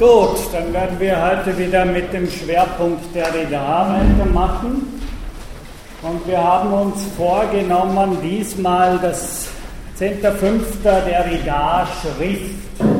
Gut, dann werden wir heute wieder mit dem Schwerpunkt Derrida weitermachen. Und wir haben uns vorgenommen, diesmal das 10.5. Derrida-Schrift.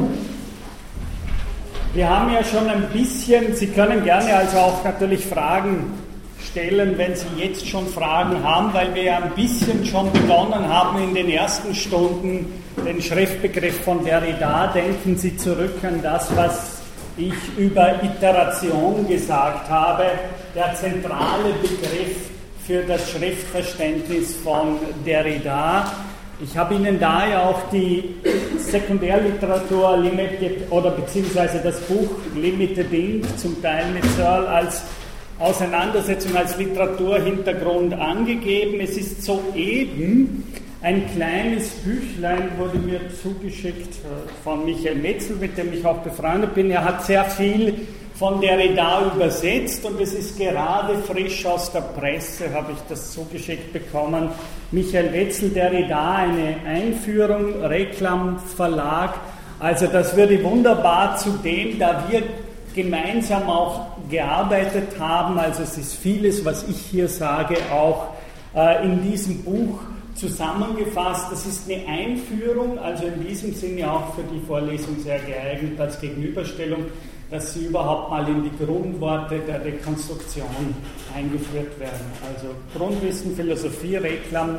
Wir haben ja schon ein bisschen, Sie können gerne also auch natürlich Fragen stellen, wenn Sie jetzt schon Fragen haben, weil wir ja ein bisschen schon begonnen haben in den ersten Stunden den Schriftbegriff von Derrida. Denken Sie zurück an das, was ich über Iteration gesagt habe, der zentrale Begriff für das Schriftverständnis von Derrida. Ich habe Ihnen da ja auch die Sekundärliteratur Limited oder beziehungsweise das Buch Limited Ink, zum Teil mit Searle als Auseinandersetzung, als Literaturhintergrund angegeben. Es ist soeben ein kleines Büchlein, wurde mir zugeschickt von Michael Wetzel, mit dem ich auch befreundet bin. Er hat sehr viel von Derrida übersetzt und es ist gerade frisch aus der Presse, habe ich das zugeschickt bekommen. Michael Wetzel, Derrida, eine Einführung, Reklam Verlag. Also das würde wunderbar zu dem, da wir gemeinsam auch gearbeitet haben, also es ist vieles, was ich hier sage, auch in diesem Buch zusammengefasst. Das ist eine Einführung, also in diesem Sinne auch für die Vorlesung sehr geeignet als Gegenüberstellung, dass sie überhaupt mal in die Grundworte der Rekonstruktion eingeführt werden. Also Grundwissen, Philosophie, Reklam,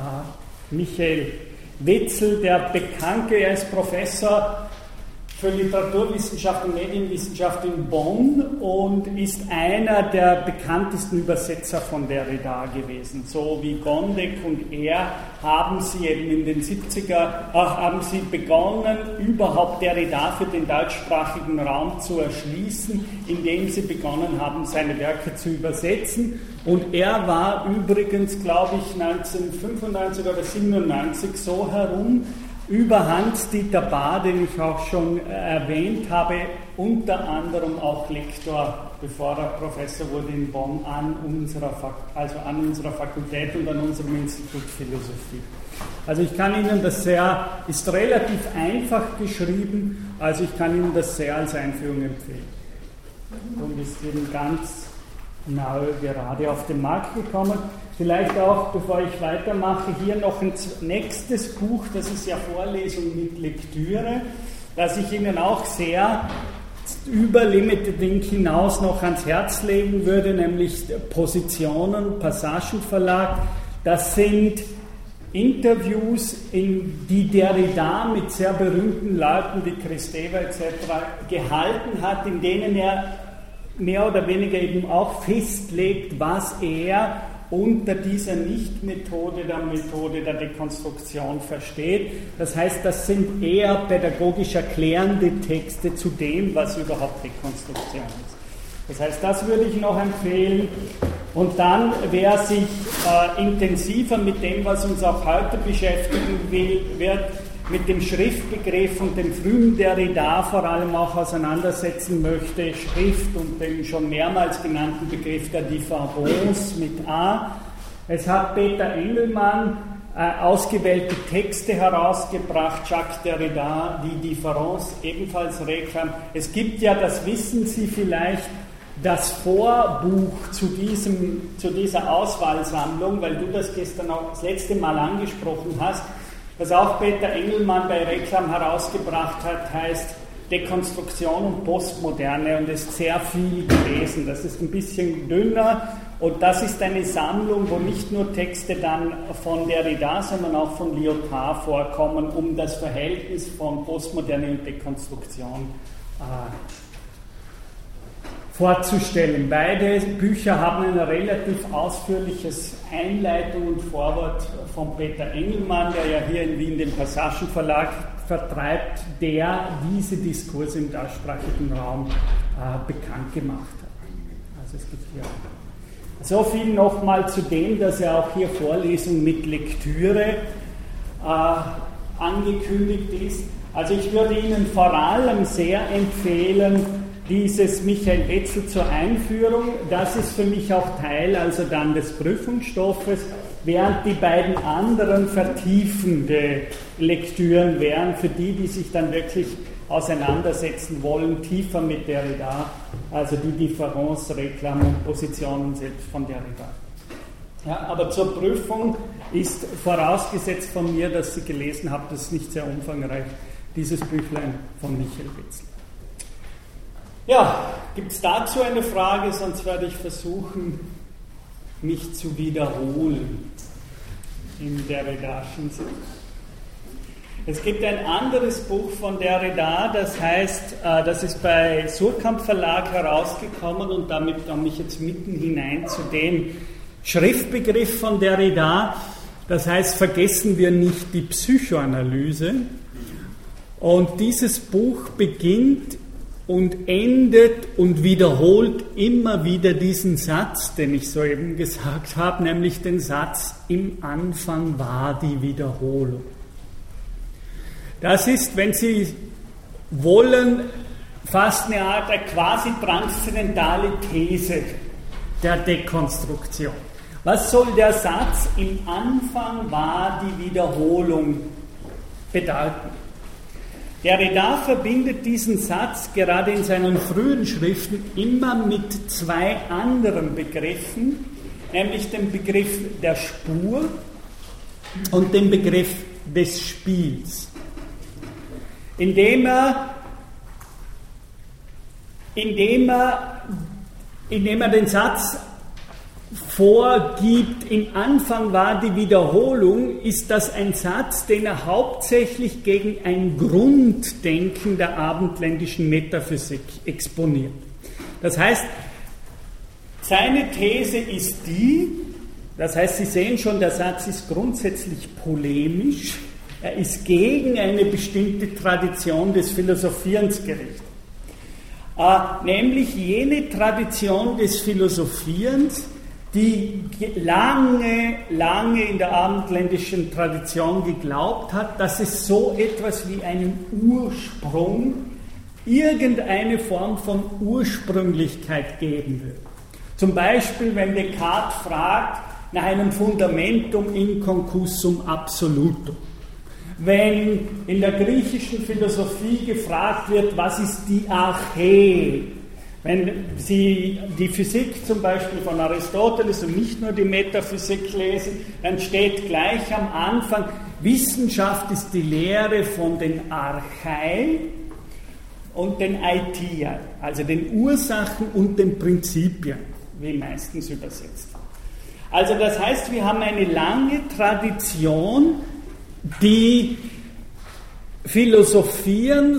Michael Wetzel, der Bekannte, er ist Professor für Literaturwissenschaft und Medienwissenschaft in Bonn und ist einer der bekanntesten Übersetzer von Derrida gewesen. So wie Gondek und er haben sie eben in den 70er haben sie begonnen, überhaupt Derrida für den deutschsprachigen Raum zu erschließen, indem sie begonnen haben, seine Werke zu übersetzen. Und er war übrigens, glaube ich, 1995 oder 97 so herum, über Hans-Dieter Bahr, den ich auch schon erwähnt habe, unter anderem auch Lektor, bevor er Professor wurde in Bonn, an unserer Fakultät und an unserem Institut Philosophie. Also ich kann Ihnen das ist relativ einfach geschrieben, also ich kann Ihnen das sehr als Einführung empfehlen. Und ist eben ganz nahe gerade auf den Markt gekommen. Vielleicht auch, bevor ich weitermache, hier noch ein nächstes Buch, das ist ja Vorlesung mit Lektüre, das ich Ihnen auch sehr über Limited Ink hinaus noch ans Herz legen würde, nämlich Positionen, Passagenverlag. Das sind Interviews, die Derrida mit sehr berühmten Leuten wie Kristeva etc. gehalten hat, in denen er mehr oder weniger eben auch festlegt, was er unter dieser Nicht-Methode, der Methode der Dekonstruktion versteht. Das heißt, das sind eher pädagogisch erklärende Texte zu dem, was überhaupt Dekonstruktion ist. Das heißt, das würde ich noch empfehlen. Und dann, wer sich intensiver mit dem, was uns auch heute beschäftigen wird, mit dem Schriftbegriff und dem frühen Derrida vor allem auch auseinandersetzen möchte, Schrift und den schon mehrmals genannten Begriff der Difference mit A. Es hat Peter Engelmann ausgewählte Texte herausgebracht, Jacques Derrida, die Difference, ebenfalls Reklam. Es gibt ja, das wissen Sie vielleicht, das Vorbuch zu dieser Auswahlsammlung, weil du das gestern auch das letzte Mal angesprochen hast, was auch Peter Engelmann bei Reklam herausgebracht hat, heißt Dekonstruktion und Postmoderne und ist sehr viel gelesen. Das ist ein bisschen dünner und das ist eine Sammlung, wo nicht nur Texte dann von Derrida, sondern auch von Lyotard vorkommen, um das Verhältnis von Postmoderne und Dekonstruktion vorzustellen. Beide Bücher haben ein relativ ausführliches Einleitung und Vorwort von Peter Engelmann, der ja hier in Wien den Passagenverlag vertreibt, der diese Diskurse im deutschsprachigen Raum bekannt gemacht hat. Also es gibt hier so viel nochmal zu dem, dass er auch hier Vorlesung mit Lektüre angekündigt ist. Also ich würde Ihnen vor allem sehr empfehlen, dieses Michael Wetzel zur Einführung, das ist für mich auch Teil also dann des Prüfungsstoffes, während die beiden anderen vertiefende Lektüren wären für die, die sich dann wirklich auseinandersetzen wollen, tiefer mit Derrida, also die Difference, Reklam und Positionen selbst von Derrida. Ja, aber zur Prüfung ist vorausgesetzt von mir, dass Sie gelesen haben, das ist nicht sehr umfangreich, dieses Büchlein von Michael Wetzler. Ja, gibt es dazu eine Frage, sonst werde ich versuchen, mich zu wiederholen im Derridaschen Sinn. Es gibt ein anderes Buch von Derrida, das heißt, das ist bei Suhrkamp Verlag herausgekommen und damit komme ich jetzt mitten hinein zu dem Schriftbegriff von Derrida, das heißt, vergessen wir nicht die Psychoanalyse. Und dieses Buch beginnt und endet und wiederholt immer wieder diesen Satz, den ich soeben gesagt habe, nämlich den Satz, im Anfang war die Wiederholung. Das ist, wenn Sie wollen, fast eine Art der quasi transzendentale These der Dekonstruktion. Was soll der Satz, im Anfang war die Wiederholung, bedeuten? Derrida verbindet diesen Satz gerade in seinen frühen Schriften immer mit zwei anderen Begriffen, nämlich dem Begriff der Spur und dem Begriff des Spiels. Indem er den Satz vorgibt, im Anfang war die Wiederholung, ist das ein Satz, den er hauptsächlich gegen ein Grunddenken der abendländischen Metaphysik exponiert. Das heißt, seine These ist die, das heißt, Sie sehen schon, der Satz ist grundsätzlich polemisch, er ist gegen eine bestimmte Tradition des Philosophierens gerichtet. Nämlich jene Tradition des Philosophierens, die lange in der abendländischen Tradition geglaubt hat, dass es so etwas wie einen Ursprung, irgendeine Form von Ursprünglichkeit geben wird. Zum Beispiel, wenn Descartes fragt nach einem Fundamentum inconcussum absolutum. Wenn in der griechischen Philosophie gefragt wird, was ist die Arche? Wenn Sie die Physik zum Beispiel von Aristoteles und nicht nur die Metaphysik lesen, dann steht gleich am Anfang, Wissenschaft ist die Lehre von den Archai und den Aithia, also den Ursachen und den Prinzipien, wie meistens übersetzt. Also das heißt, wir haben eine lange Tradition, die Philosophieren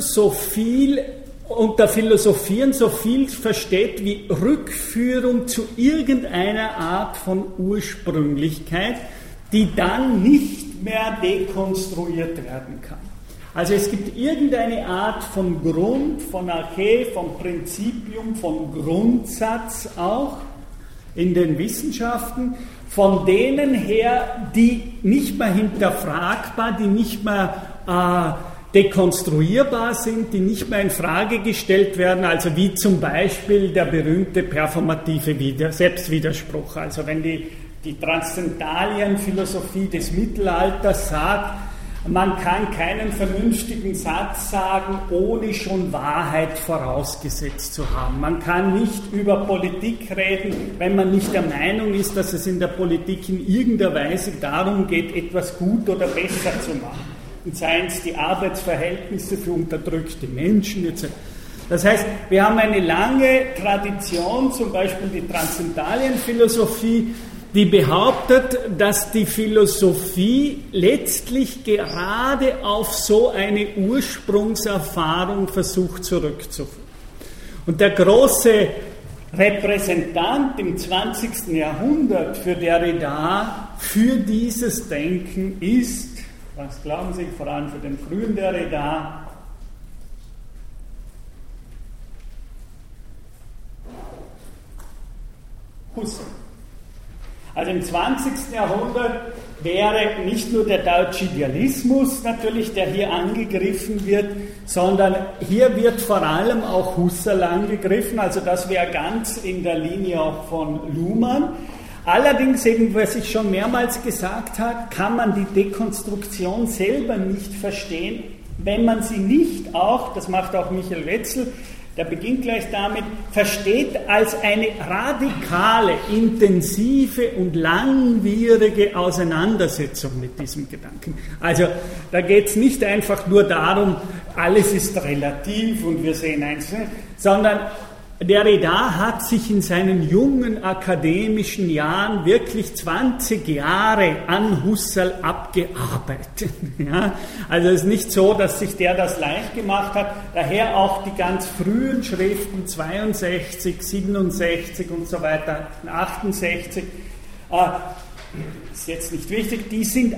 unter Philosophieren so viel versteht wie Rückführung zu irgendeiner Art von Ursprünglichkeit, die dann nicht mehr dekonstruiert werden kann. Also es gibt irgendeine Art von Grund, von Arche, von Prinzipium, von Grundsatz auch in den Wissenschaften, von denen her, die nicht mehr hinterfragbar, die nicht mehr dekonstruierbar sind, die nicht mehr in Frage gestellt werden, also wie zum Beispiel der berühmte performative Selbstwiderspruch. Also wenn die Transzendalienphilosophie des Mittelalters sagt, man kann keinen vernünftigen Satz sagen, ohne schon Wahrheit vorausgesetzt zu haben. Man kann nicht über Politik reden, wenn man nicht der Meinung ist, dass es in der Politik in irgendeiner Weise darum geht, etwas gut oder besser zu machen. Und seien es die Arbeitsverhältnisse für unterdrückte Menschen etc. Das heißt, wir haben eine lange Tradition, zum Beispiel die Transzendalienphilosophie, die behauptet, dass die Philosophie letztlich gerade auf so eine Ursprungserfahrung versucht zurückzuführen. Und der große Repräsentant im 20. Jahrhundert für Derrida, für dieses Denken ist, was glauben Sie, vor allem für den frühen Derrida, Husserl. Also im 20. Jahrhundert wäre nicht nur der deutsche Idealismus natürlich, der hier angegriffen wird, sondern hier wird vor allem auch Husserl angegriffen, also das wäre ganz in der Linie auch von Luhmann. Allerdings, eben, was ich schon mehrmals gesagt habe, kann man die Dekonstruktion selber nicht verstehen, wenn man sie nicht auch, das macht auch Michael Wetzel, der beginnt gleich damit, versteht als eine radikale, intensive und langwierige Auseinandersetzung mit diesem Gedanken. Also da geht es nicht einfach nur darum, alles ist relativ und wir sehen eins, sondern Derrida hat sich in seinen jungen akademischen Jahren wirklich 20 Jahre an Husserl abgearbeitet. Ja? Also es ist nicht so, dass sich der das leicht gemacht hat. Daher auch die ganz frühen Schriften, 62, 67 und so weiter, 68, ist jetzt nicht wichtig, die sind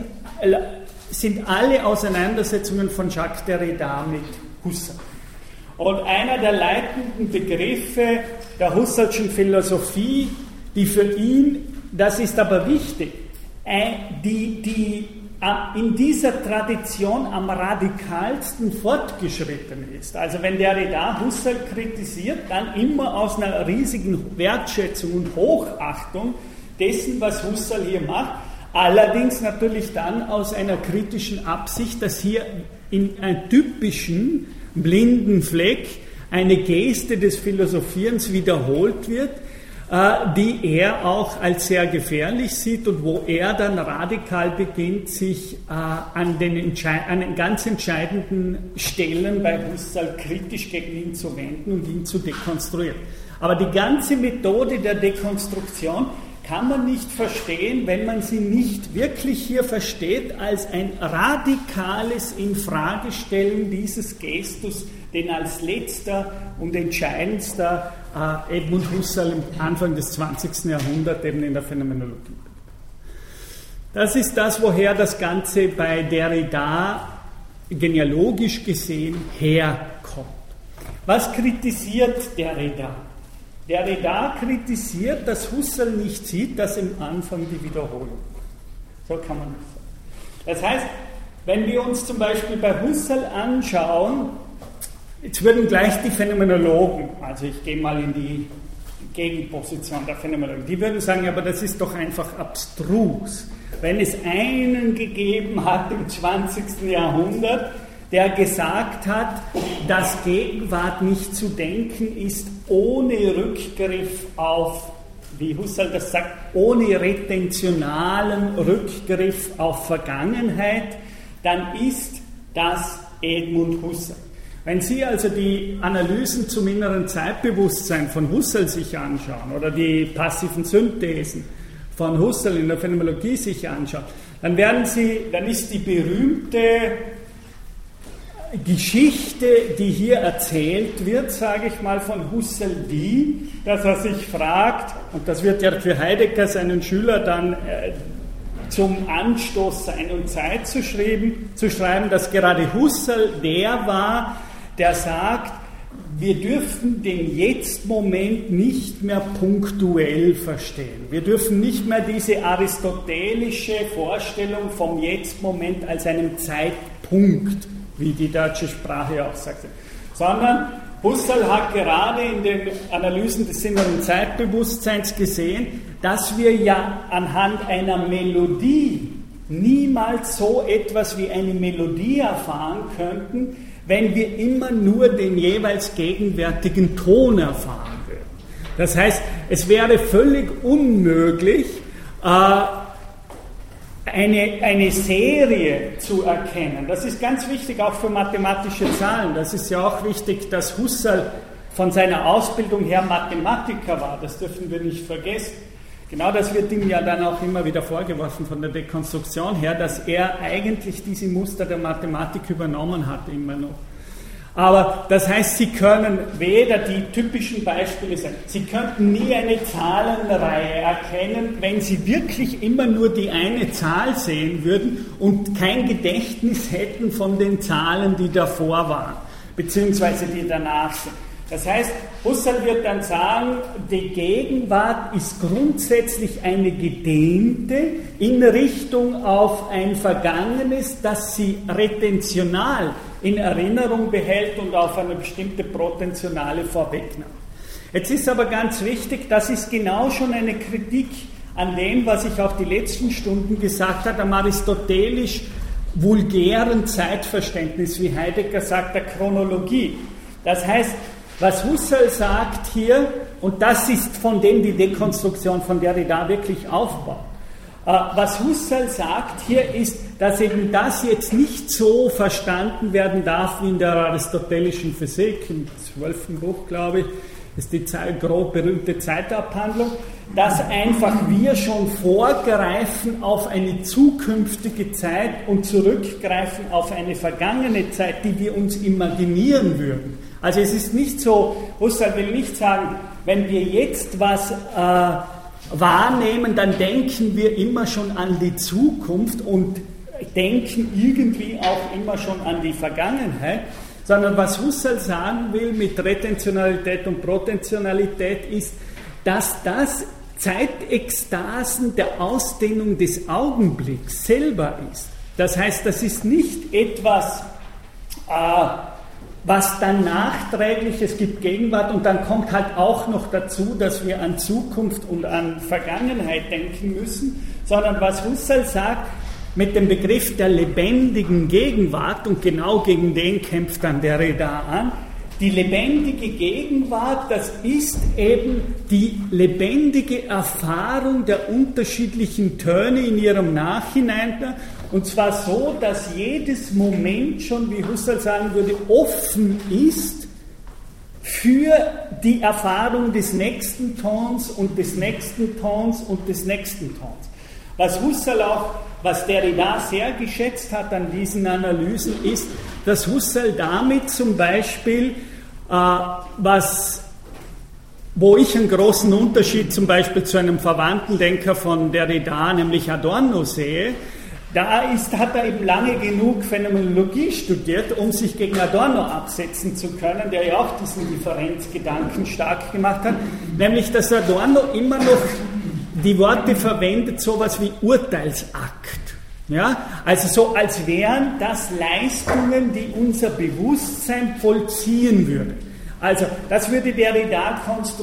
alle Auseinandersetzungen von Jacques Derrida mit Husserl. Und einer der leitenden Begriffe der Husserlschen Philosophie, die für ihn, das ist aber wichtig, die in dieser Tradition am radikalsten fortgeschritten ist. Also wenn Derrida Husserl kritisiert, dann immer aus einer riesigen Wertschätzung und Hochachtung dessen, was Husserl hier macht, allerdings natürlich dann aus einer kritischen Absicht, dass hier in einem typischen blinden Fleck eine Geste des Philosophierens wiederholt wird, die er auch als sehr gefährlich sieht und wo er dann radikal beginnt, sich an den ganz entscheidenden Stellen bei Husserl kritisch gegen ihn zu wenden und ihn zu dekonstruieren. Aber die ganze Methode der Dekonstruktion kann man nicht verstehen, wenn man sie nicht wirklich hier versteht als ein radikales Infragestellen dieses Gestus, den als letzter und entscheidendster Edmund Husserl am Anfang des 20. Jahrhunderts eben in der Phänomenologie. Das ist das, woher das Ganze bei Derrida genealogisch gesehen herkommt. Was kritisiert Derrida? Derrida kritisiert, dass Husserl nicht sieht, dass im Anfang die Wiederholung. So kann man das sagen. Das heißt, wenn wir uns zum Beispiel bei Husserl anschauen, jetzt würden gleich die Phänomenologen, also ich gehe mal in die Gegenposition der Phänomenologen, die würden sagen, aber das ist doch einfach abstrus. Wenn es einen gegeben hat im 20. Jahrhundert, der gesagt hat, dass Gegenwart nicht zu denken ist ohne Rückgriff auf, wie Husserl das sagt, ohne retentionalen Rückgriff auf Vergangenheit, dann ist das Edmund Husserl. Wenn Sie also die Analysen zum inneren Zeitbewusstsein von Husserl sich anschauen oder die passiven Synthesen von Husserl in der Phänomenologie sich anschauen, dann ist die berühmte Geschichte, die hier erzählt wird, sage ich mal, von Husserl, die, dass er sich fragt, und das wird ja für Heidegger seinen Schüler dann zum Anstoß Sein und Zeit zu schreiben, dass gerade Husserl der war, der sagt, wir dürfen den Jetzt-Moment nicht mehr punktuell verstehen. Wir dürfen nicht mehr diese aristotelische Vorstellung vom Jetzt-Moment als einem Zeitpunkt, wie die deutsche Sprache auch sagt, sondern Husserl hat gerade in den Analysen des inneren Zeitbewusstseins gesehen, dass wir ja anhand einer Melodie niemals so etwas wie eine Melodie erfahren könnten, wenn wir immer nur den jeweils gegenwärtigen Ton erfahren würden. Das heißt, es wäre völlig unmöglich, eine Serie zu erkennen. Das ist ganz wichtig auch für mathematische Zahlen. Das ist ja auch wichtig, dass Husserl von seiner Ausbildung her Mathematiker war. Das dürfen wir nicht vergessen. Genau das wird ihm ja dann auch immer wieder vorgeworfen von der Dekonstruktion her, dass er eigentlich diese Muster der Mathematik übernommen hat, immer noch. Aber das heißt, Sie können weder die typischen Beispiele sein, Sie könnten nie eine Zahlenreihe erkennen, wenn Sie wirklich immer nur die eine Zahl sehen würden und kein Gedächtnis hätten von den Zahlen, die davor waren, beziehungsweise die danach sind. Das heißt, Husserl wird dann sagen, die Gegenwart ist grundsätzlich eine gedehnte in Richtung auf ein Vergangenes, das sie retentional in Erinnerung behält und auf eine bestimmte Protentionale vorwegnimmt. Jetzt ist aber ganz wichtig, das ist genau schon eine Kritik an dem, was ich auch die letzten Stunden gesagt habe, am aristotelisch vulgären Zeitverständnis, wie Heidegger sagt, der Chronologie. Das heißt, was Husserl sagt hier, und das ist von dem die Dekonstruktion von Derrida wirklich aufbaut, was Husserl sagt hier ist, dass eben das jetzt nicht so verstanden werden darf wie in der aristotelischen Physik, im 12. Buch, glaube ich, ist die berühmte Zeitabhandlung, dass einfach wir schon vorgreifen auf eine zukünftige Zeit und zurückgreifen auf eine vergangene Zeit, die wir uns imaginieren würden. Also es ist nicht so, Husserl will nicht sagen, wenn wir jetzt was wahrnehmen, dann denken wir immer schon an die Zukunft und denken irgendwie auch immer schon an die Vergangenheit, sondern was Husserl sagen will mit Retentionalität und Protentionalität ist, dass das Zeitekstasen der Ausdehnung des Augenblicks selber ist. Das heißt, das ist nicht etwas, was dann nachträglich, es gibt Gegenwart und dann kommt halt auch noch dazu, dass wir an Zukunft und an Vergangenheit denken müssen, sondern was Husserl sagt, mit dem Begriff der lebendigen Gegenwart, und genau gegen den kämpft dann Derrida an, die lebendige Gegenwart, das ist eben die lebendige Erfahrung der unterschiedlichen Töne in ihrem Nachhinein, und zwar so, dass jedes Moment schon, wie Husserl sagen würde, offen ist für die Erfahrung des nächsten Tons und des nächsten Tons und des nächsten Tons. Was Husserl auch, was Derrida sehr geschätzt hat an diesen Analysen, ist, dass Husserl damit zum Beispiel, wo ich einen großen Unterschied zum Beispiel zu einem verwandten Denker von Derrida, nämlich Adorno, sehe, hat er eben lange genug Phänomenologie studiert, um sich gegen Adorno absetzen zu können, der ja auch diesen Differenzgedanken stark gemacht hat, nämlich dass Adorno immer noch die Worte verwendet, sowas wie Urteilsakt. Ja? Also so, als wären das Leistungen, die unser Bewusstsein vollziehen würden. Also das würde Derrida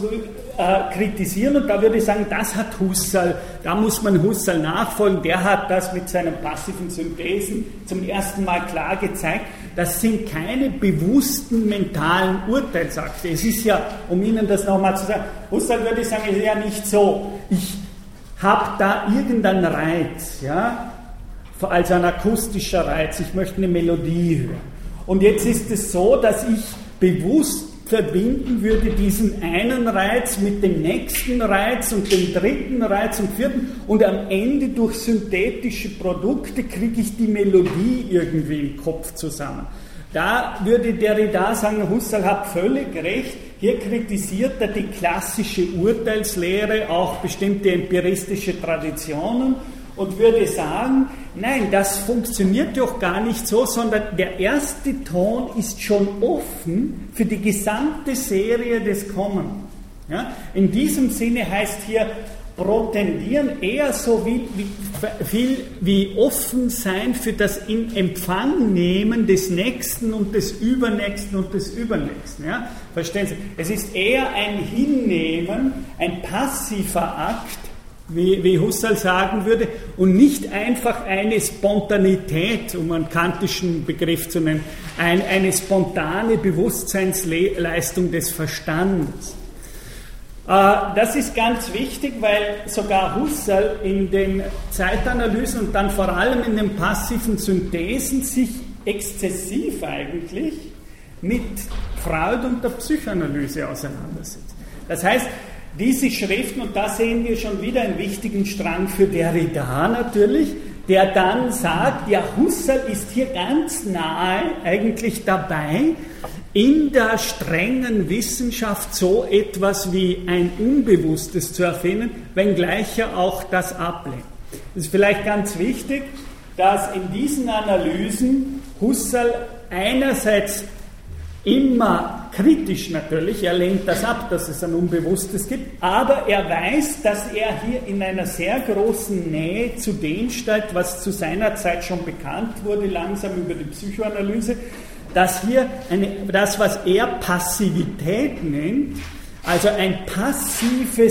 kritisieren und da würde ich sagen, das hat Husserl, da muss man Husserl nachfolgen, der hat das mit seinen passiven Synthesen zum ersten Mal klar gezeigt, das sind keine bewussten mentalen Urteilsakte. Es ist ja, um Ihnen das nochmal zu sagen, Husserl würde sagen, es ist ja nicht so, ich habe da irgendeinen Reiz, ja, also ein akustischer Reiz, ich möchte eine Melodie hören. Und jetzt ist es so, dass ich bewusst verbinden würde diesen einen Reiz mit dem nächsten Reiz und dem dritten Reiz und vierten und am Ende durch synthetische Produkte kriege ich die Melodie irgendwie im Kopf zusammen. Da würde Derrida sagen, Husserl hat völlig recht, hier kritisiert er die klassische Urteilslehre, auch bestimmte empiristische Traditionen und würde sagen, nein, das funktioniert doch gar nicht so, sondern der erste Ton ist schon offen für die gesamte Serie des Kommenden. Ja? In diesem Sinne heißt hier protendieren eher so viel wie offen sein für das in Empfang nehmen des Nächsten und des Übernächsten und des Übernächsten. Ja? Verstehen Sie? Es ist eher ein Hinnehmen, ein passiver Akt, wie Husserl sagen würde, und nicht einfach eine Spontanität, um einen kantischen Begriff zu nennen, eine spontane Bewusstseinsleistung des Verstandes. Das ist ganz wichtig, weil sogar Husserl in den Zeitanalysen und dann vor allem in den passiven Synthesen sich exzessiv eigentlich mit Freud und der Psychoanalyse auseinandersetzt. Das heißt, diese Schriften, und da sehen wir schon wieder einen wichtigen Strang für Derrida natürlich, der dann sagt, ja, Husserl ist hier ganz nahe eigentlich dabei, in der strengen Wissenschaft so etwas wie ein Unbewusstes zu erfinden, wenngleich er auch das ablehnt. Es ist vielleicht ganz wichtig, dass in diesen Analysen Husserl einerseits immer kritisch natürlich, er lehnt das ab, dass es ein Unbewusstes gibt, aber er weiß, dass er hier in einer sehr großen Nähe zu dem steht, was zu seiner Zeit schon bekannt wurde, langsam über die Psychoanalyse, dass hier das, was er Passivität nennt, also ein passives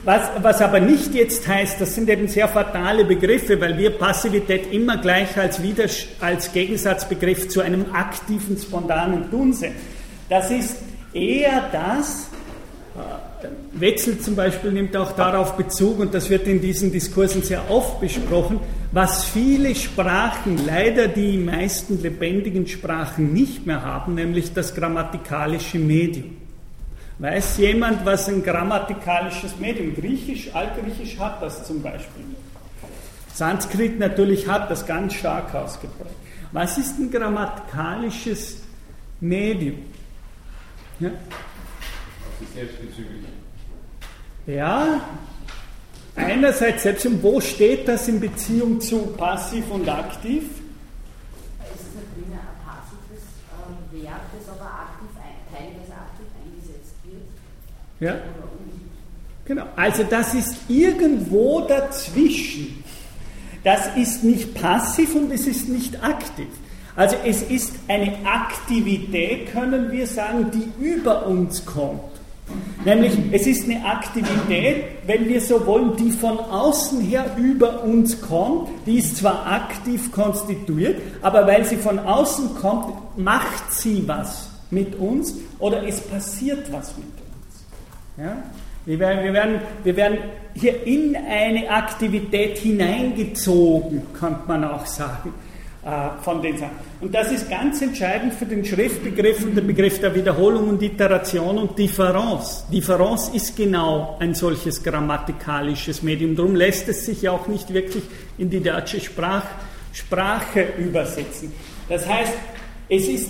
Was aber nicht jetzt heißt, das sind eben sehr fatale Begriffe, weil wir Passivität immer gleich als Gegensatzbegriff zu einem aktiven, spontanen Tun sehen. Das ist eher das, Wetzel zum Beispiel nimmt auch darauf Bezug, und das wird in diesen Diskursen sehr oft besprochen, was viele Sprachen, leider die meisten lebendigen Sprachen nicht mehr haben, nämlich das grammatikalische Medium. Weiß jemand, was ein grammatikalisches Medium, Altgriechisch hat das zum Beispiel. Sanskrit natürlich hat das ganz stark ausgeprägt. Was ist ein grammatikalisches Medium? Ja? Das ist selbstbezüglich. Ja, einerseits selbst, und wo steht das in Beziehung zu passiv und aktiv? Es ist natürlich ein passives Verb, das aber teilweise aktiv eingesetzt wird. Ja, genau. Also das ist irgendwo dazwischen. Das ist nicht passiv und es ist nicht aktiv. Also es ist eine Aktivität, können wir sagen, die über uns kommt. Nämlich, es ist eine Aktivität, wenn wir so wollen, die von außen her über uns kommt. Die ist zwar aktiv konstituiert, aber weil sie von außen kommt, macht sie was mit uns oder es passiert was mit uns. Ja? Wir werden hier in eine Aktivität hineingezogen, könnte man auch sagen. Von den Sachen. Und das ist ganz entscheidend für den Schriftbegriff und den Begriff der Wiederholung und Iteration und Differenz. Differenz ist genau ein solches grammatikalisches Medium. Darum lässt es sich auch nicht wirklich in die deutsche Sprache übersetzen. Das heißt, es ist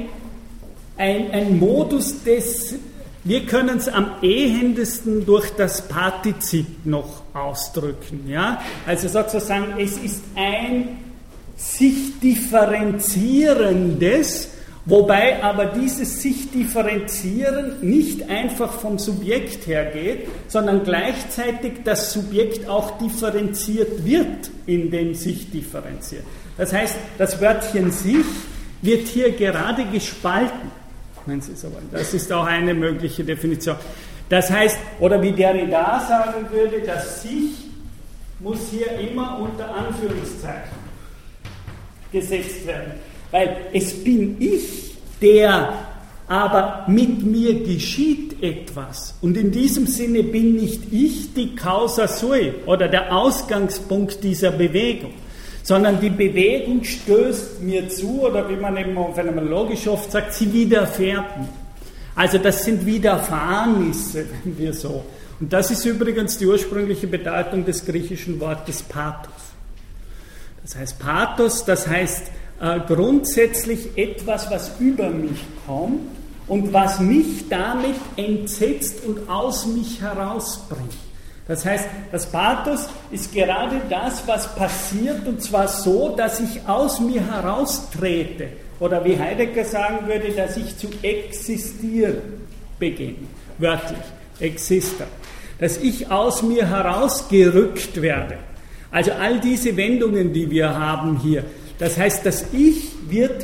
ein Modus des, wir können es am ehendesten durch das Partizip noch ausdrücken. Ja? Also sozusagen, es ist ein sich differenzierendes, wobei aber dieses sich differenzieren nicht einfach vom Subjekt hergeht, sondern gleichzeitig das Subjekt auch differenziert wird, in dem sich differenziert. Das heißt, das Wörtchen sich wird hier gerade gespalten, wenn Sie so wollen. Das ist auch eine mögliche Definition. Das heißt, oder wie Derrida sagen würde, das sich muss hier immer unter Anführungszeichen gesetzt werden. Weil es bin ich, der aber mit mir geschieht etwas. Und in diesem Sinne bin nicht ich die Causa sui oder der Ausgangspunkt dieser Bewegung, sondern die Bewegung stößt mir zu oder wie man eben phänomenologisch oft sagt, sie widerfährt mir. Also das sind Widerfahrnisse, wenn wir so. Und das ist übrigens die ursprüngliche Bedeutung des griechischen Wortes Pathos. Das heißt Pathos, das heißt grundsätzlich etwas, was über mich kommt und was mich damit entsetzt und aus mich herausbringt. Das heißt, das Pathos ist gerade das, was passiert, und zwar so, dass ich aus mir heraustrete. Oder wie Heidegger sagen würde, dass ich zu existieren beginne. Wörtlich, exister. Dass ich aus mir herausgerückt werde. Also all diese Wendungen, die wir haben hier, das heißt, das Ich wird,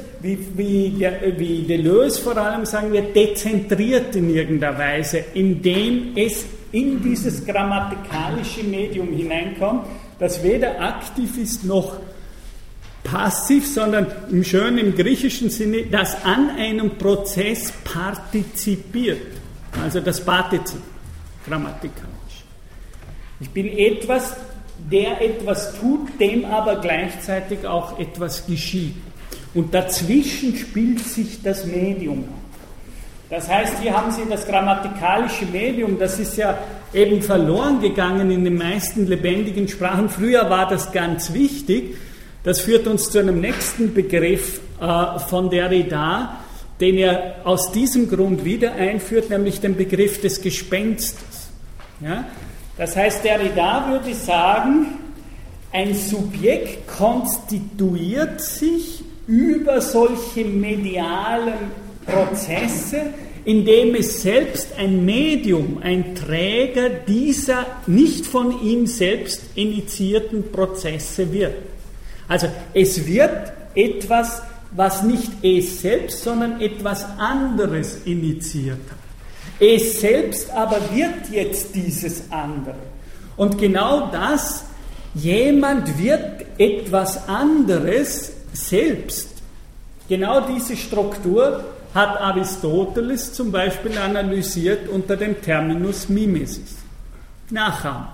wie Deleuze vor allem sagen wird, dezentriert in irgendeiner Weise, indem es in dieses grammatikalische Medium hineinkommt, das weder aktiv ist noch passiv, sondern im griechischen Sinne, das an einem Prozess partizipiert. Also das Partizip, grammatikalisch. Ich bin etwas, der etwas tut, dem aber gleichzeitig auch etwas geschieht. Und dazwischen spielt sich das Medium ab. Das heißt, hier haben Sie das grammatikalische Medium, das ist ja eben verloren gegangen in den meisten lebendigen Sprachen. Früher war das ganz wichtig. Das führt uns zu einem nächsten Begriff von Derrida, den er aus diesem Grund wieder einführt, nämlich den Begriff des Gespenstes. Ja? Das heißt, Derrida würde sagen, ein Subjekt konstituiert sich über solche medialen Prozesse, indem es selbst ein Medium, ein Träger dieser nicht von ihm selbst initiierten Prozesse wird. Also es wird etwas, was nicht es selbst, sondern etwas anderes initiiert hat. Es selbst aber wird jetzt dieses andere. Und genau das, jemand wird etwas anderes selbst. Genau diese Struktur hat Aristoteles zum Beispiel analysiert unter dem Terminus Mimesis. Nachahmen.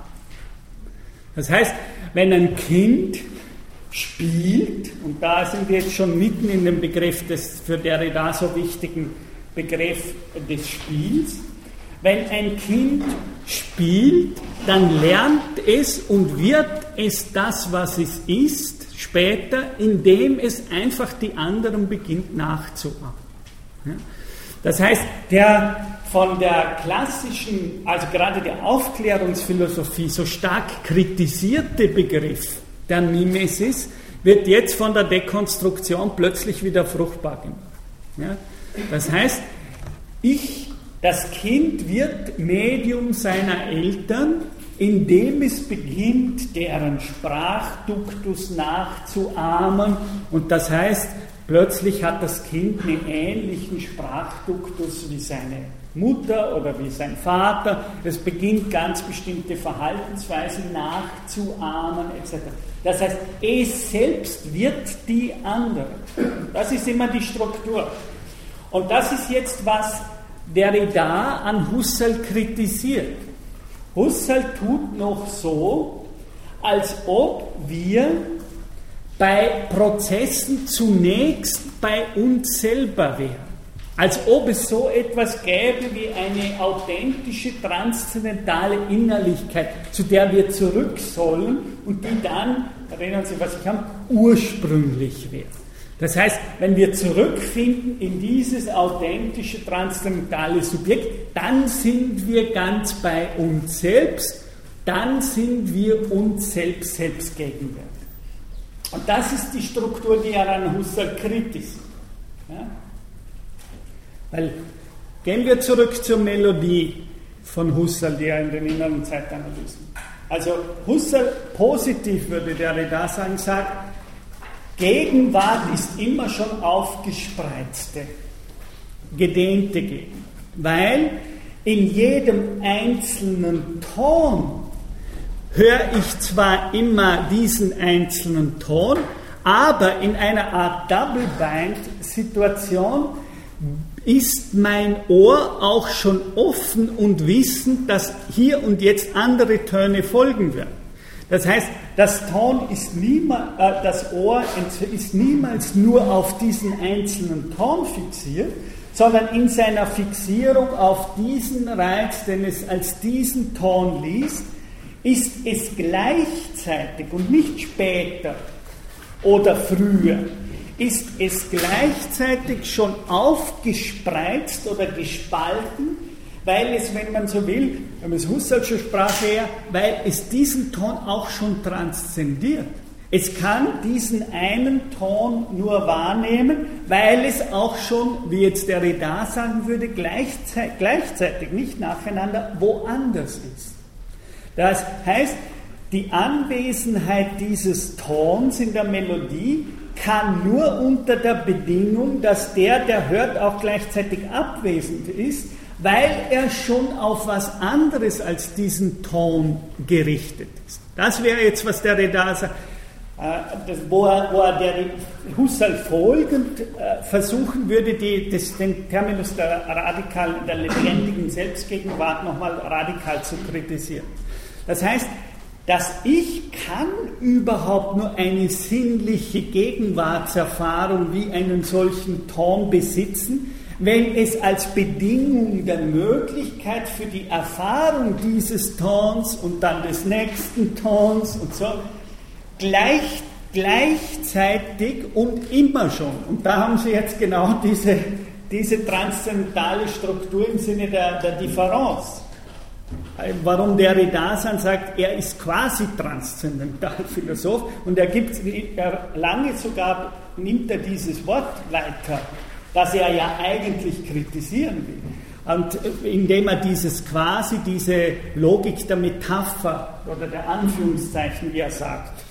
Das heißt, wenn ein Kind spielt, und da sind wir jetzt schon mitten in dem Begriff des für Derrida so wichtigen Begriff des Spiels, wenn ein Kind spielt, dann lernt es und wird es das, was es ist, später, indem es einfach die anderen beginnt nachzuahmen. Ja? Das heißt, der von der klassischen, also gerade der Aufklärungsphilosophie so stark kritisierte Begriff der Mimesis wird jetzt von der Dekonstruktion plötzlich wieder fruchtbar gemacht. Ja? Das heißt, das Kind wird Medium seiner Eltern, indem es beginnt, deren Sprachduktus nachzuahmen. Und das heißt, plötzlich hat das Kind einen ähnlichen Sprachduktus wie seine Mutter oder wie sein Vater. Es beginnt ganz bestimmte Verhaltensweisen nachzuahmen etc. Das heißt, es selbst wird die andere. Das ist immer die Struktur. Und das ist jetzt, was Derrida an Husserl kritisiert. Husserl tut noch so, als ob wir bei Prozessen zunächst bei uns selber wären. Als ob es so etwas gäbe wie eine authentische, transzendentale Innerlichkeit, zu der wir zurück sollen und die dann, erinnern Sie, was ich habe, ursprünglich wäre. Das heißt, wenn wir zurückfinden in dieses authentische, transzendentale Subjekt, dann sind wir ganz bei uns selbst, dann sind wir uns selbst gegenwärtig. Und das ist die Struktur, die er an Husserl kritisiert. Ja? Weil, gehen wir zurück zur Melodie von Husserl, die er in den inneren Zeitanalysen. Also Husserl, positiv würde Derrida sagen, sagt, Gegenwart ist immer schon aufgespreizte, gedehnte Gegenwart. Weil in jedem einzelnen Ton höre ich zwar immer diesen einzelnen Ton, aber in einer Art Double-Bind-Situation ist mein Ohr auch schon offen und wissend, dass hier und jetzt andere Töne folgen werden. Das heißt, das Ohr ist niemals nur auf diesen einzelnen Ton fixiert, sondern in seiner Fixierung auf diesen Reiz, den es als diesen Ton liest, ist es gleichzeitig und nicht später oder früher, ist es gleichzeitig schon aufgespreizt oder gespalten, weil es, wenn man so will, wenn man es Husserlsche Sprache her, weil es diesen Ton auch schon transzendiert. Es kann diesen einen Ton nur wahrnehmen, weil es auch schon, wie jetzt Derrida sagen würde, gleichzeitig, nicht nacheinander, woanders ist. Das heißt, die Anwesenheit dieses Tons in der Melodie kann nur unter der Bedingung, dass der hört, auch gleichzeitig abwesend ist, weil er schon auf was anderes als diesen Ton gerichtet ist. Das wäre jetzt, was Derrida sagt, wo er der Husserl folgend versuchen würde, den Terminus der lebendigen Selbstgegenwart nochmal radikal zu kritisieren. Das heißt, dass ich kann überhaupt nur eine sinnliche Gegenwartserfahrung wie einen solchen Ton besitzen, wenn es als Bedingung der Möglichkeit für die Erfahrung dieses Tons und dann des nächsten Tons und so gleichzeitig und immer schon. Und da haben Sie jetzt genau diese transzendentale Struktur im Sinne der Differenz. Warum Derrida sagt, er ist quasi transzendental Philosoph und nimmt er dieses Wort weiter, das er ja eigentlich kritisieren will. Und indem er diese Logik der Metapher oder der Anführungszeichen, wie er sagt,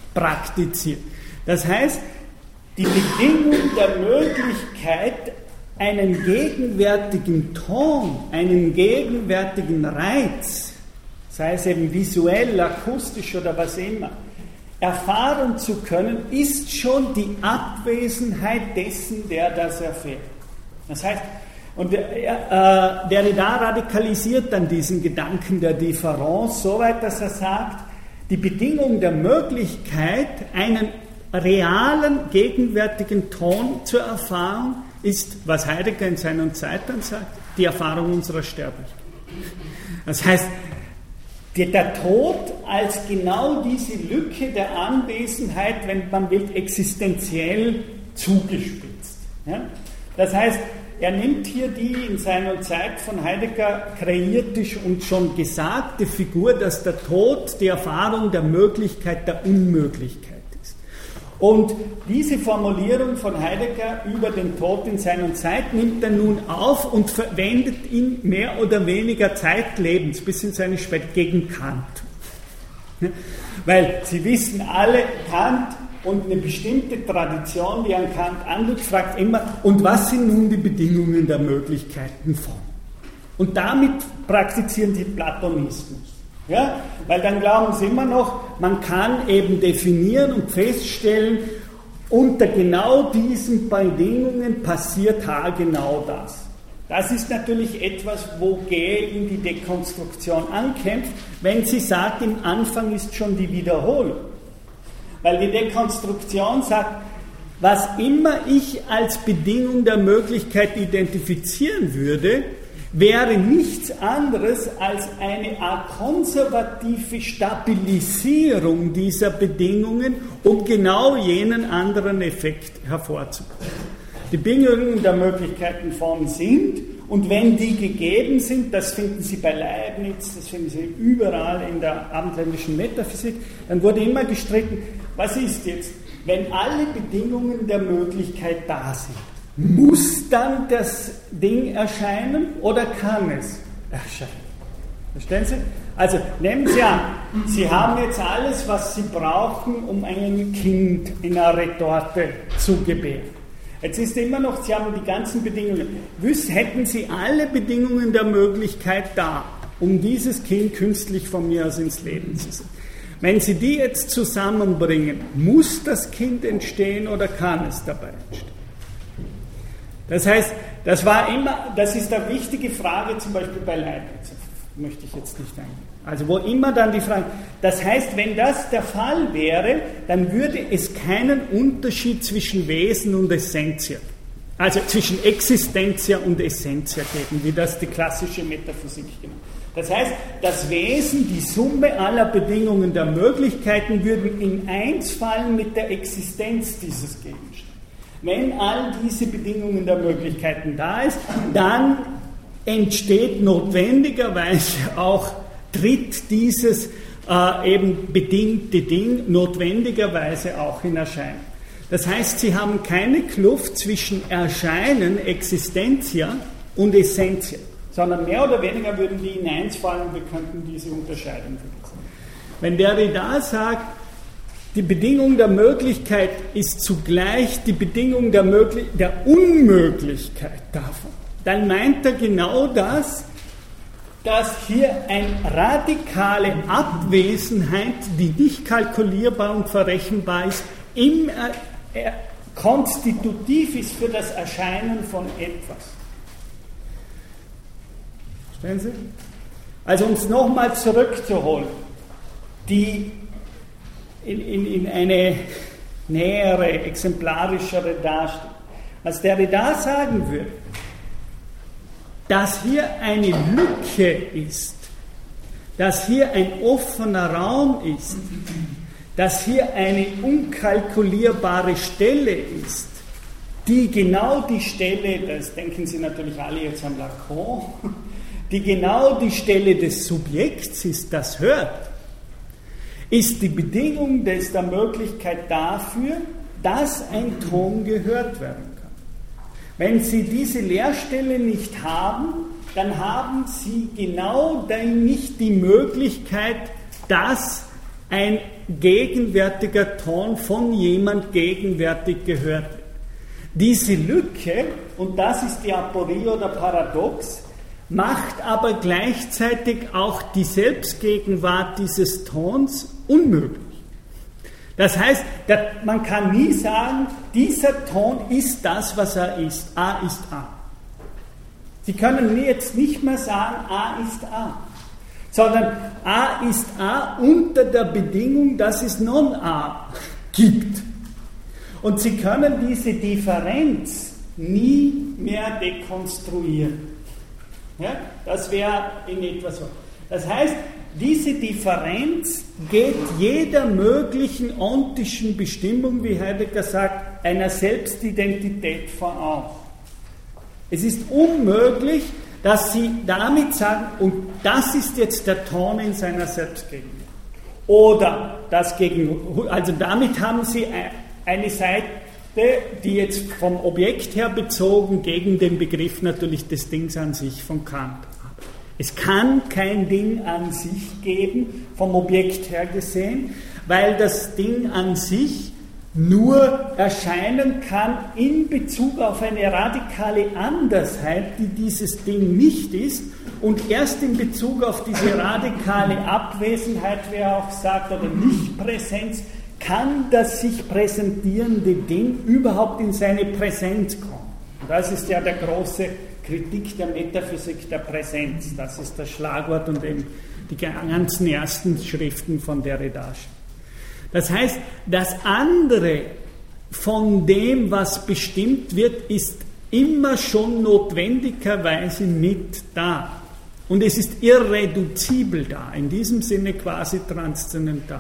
praktiziert. Das heißt, die Bedingung der Möglichkeit einen gegenwärtigen Ton, einen gegenwärtigen Reiz, sei es eben visuell, akustisch oder was immer, erfahren zu können, ist schon die Abwesenheit dessen, der das erfährt. Das heißt, und Derrida radikalisiert dann diesen Gedanken der Difference soweit, dass er sagt, die Bedingung der Möglichkeit, einen realen, gegenwärtigen Ton zu erfahren, ist, was Heidegger in Sein und Zeit dann sagt, die Erfahrung unserer Sterblichkeit. Das heißt, der Tod als genau diese Lücke der Anwesenheit, wenn man will, existenziell zugespitzt. Ja? Das heißt, er nimmt hier die in Sein und Zeit von Heidegger kreierte und schon gesagte Figur, dass der Tod die Erfahrung der Möglichkeit der Unmöglichkeit ist. Und diese Formulierung von Heidegger über den Tod in Sein und Zeit nimmt er nun auf und verwendet ihn mehr oder weniger zeitlebens bis in seine Spät gegen Kant. Weil Sie wissen alle, Kant und eine bestimmte Tradition, die an Kant anlegt, fragt immer, und was sind nun die Bedingungen der Möglichkeiten von? Und damit praktizieren die Platonismus. Ja? Weil dann glauben sie immer noch, man kann eben definieren und feststellen, unter genau diesen Bedingungen passiert haargenau das. Das ist natürlich etwas, wogegen die Dekonstruktion ankämpft, wenn sie sagt, im Anfang ist schon die Wiederholung. Weil die Dekonstruktion sagt, was immer ich als Bedingung der Möglichkeit identifizieren würde, wäre nichts anderes als eine Art konservative Stabilisierung dieser Bedingungen, um genau jenen anderen Effekt hervorzubringen. Die Bedingungen der Möglichkeiten von sind, und wenn die gegeben sind, das finden Sie bei Leibniz, das finden Sie überall in der abendländischen Metaphysik, dann wurde immer gestritten, was ist jetzt, wenn alle Bedingungen der Möglichkeit da sind? Muss dann das Ding erscheinen oder kann es erscheinen? Verstehen Sie? Also nehmen Sie an, Sie haben jetzt alles, was Sie brauchen, um ein Kind in einer Retorte zu gebären. Jetzt ist immer noch, Sie haben die ganzen Bedingungen. Hätten Sie alle Bedingungen der Möglichkeit da, um dieses Kind künstlich von mir aus ins Leben zu setzen. Wenn Sie die jetzt zusammenbringen, muss das Kind entstehen oder kann es dabei entstehen? Das heißt, das ist eine wichtige Frage, zum Beispiel bei Leibniz, möchte ich jetzt nicht eingehen. Also wo immer dann die Frage, das heißt, wenn das der Fall wäre, dann würde es keinen Unterschied zwischen Wesen und Essentia, also zwischen Existentia und Essentia geben, wie das die klassische Metaphysik genannt. Das heißt, das Wesen, die Summe aller Bedingungen der Möglichkeiten würden in eins fallen mit der Existenz dieses Gegenstands. Wenn all diese Bedingungen der Möglichkeiten da ist, dann entsteht notwendigerweise auch, tritt dieses eben bedingte Ding notwendigerweise auch in Erscheinung. Das heißt, Sie haben keine Kluft zwischen Erscheinen, Existentia und Essentia, sondern mehr oder weniger würden die in eins fallen, wir könnten diese Unterscheidung vergessen. Wenn Derrida sagt, die Bedingung der Möglichkeit ist zugleich die Bedingung der Unmöglichkeit davon, dann meint er genau das, dass hier eine radikale Abwesenheit, die nicht kalkulierbar und verrechenbar ist, konstitutiv ist für das Erscheinen von etwas. Verstehen Sie? Also um es nochmal zurückzuholen, die in eine nähere, exemplarischere Darstellung. Was Derrida sagen würde, dass hier eine Lücke ist, dass hier ein offener Raum ist, dass hier eine unkalkulierbare Stelle ist, die genau die Stelle, das denken Sie natürlich alle jetzt an Lacan, die genau die Stelle des Subjekts ist, das hört, ist die Bedingung der Möglichkeit dafür, dass ein Ton gehört werden kann. Wenn Sie diese Leerstelle nicht haben, dann haben Sie genau nicht die Möglichkeit, dass ein gegenwärtiger Ton von jemand gegenwärtig gehört wird. Diese Lücke, und das ist die Aporie oder Paradox, macht aber gleichzeitig auch die Selbstgegenwart dieses Tons unmöglich. Das heißt, man kann nie sagen, dieser Ton ist das, was er ist. A ist A. Sie können mir jetzt nicht mehr sagen, A ist A, sondern A ist A unter der Bedingung, dass es Non-A gibt. Und Sie können diese Differenz nie mehr dekonstruieren. Ja? Das wäre in etwa so. Das heißt, diese Differenz geht jeder möglichen ontischen Bestimmung, wie Heidegger sagt, einer Selbstidentität voraus. Es ist unmöglich, dass Sie damit sagen, und das ist jetzt der Ton in seiner Selbstgegenwart. Oder das Gegenüber. Also damit haben Sie eine Seite, die jetzt vom Objekt her bezogen gegen den Begriff natürlich des Dings an sich von Kant. Es kann kein Ding an sich geben, vom Objekt her gesehen, weil das Ding an sich nur erscheinen kann in Bezug auf eine radikale Andersheit, die dieses Ding nicht ist, und erst in Bezug auf diese radikale Abwesenheit, wie er auch sagt, oder Nichtpräsenz, kann das sich präsentierende Ding überhaupt in seine Präsenz kommen. Und das ist ja der große Kritik der Metaphysik der Präsenz. Das ist das Schlagwort und eben die ganzen ersten Schriften von Derrida. Das heißt, das andere von dem, was bestimmt wird, ist immer schon notwendigerweise mit da. Und es ist irreduzibel da, in diesem Sinne quasi transzendental.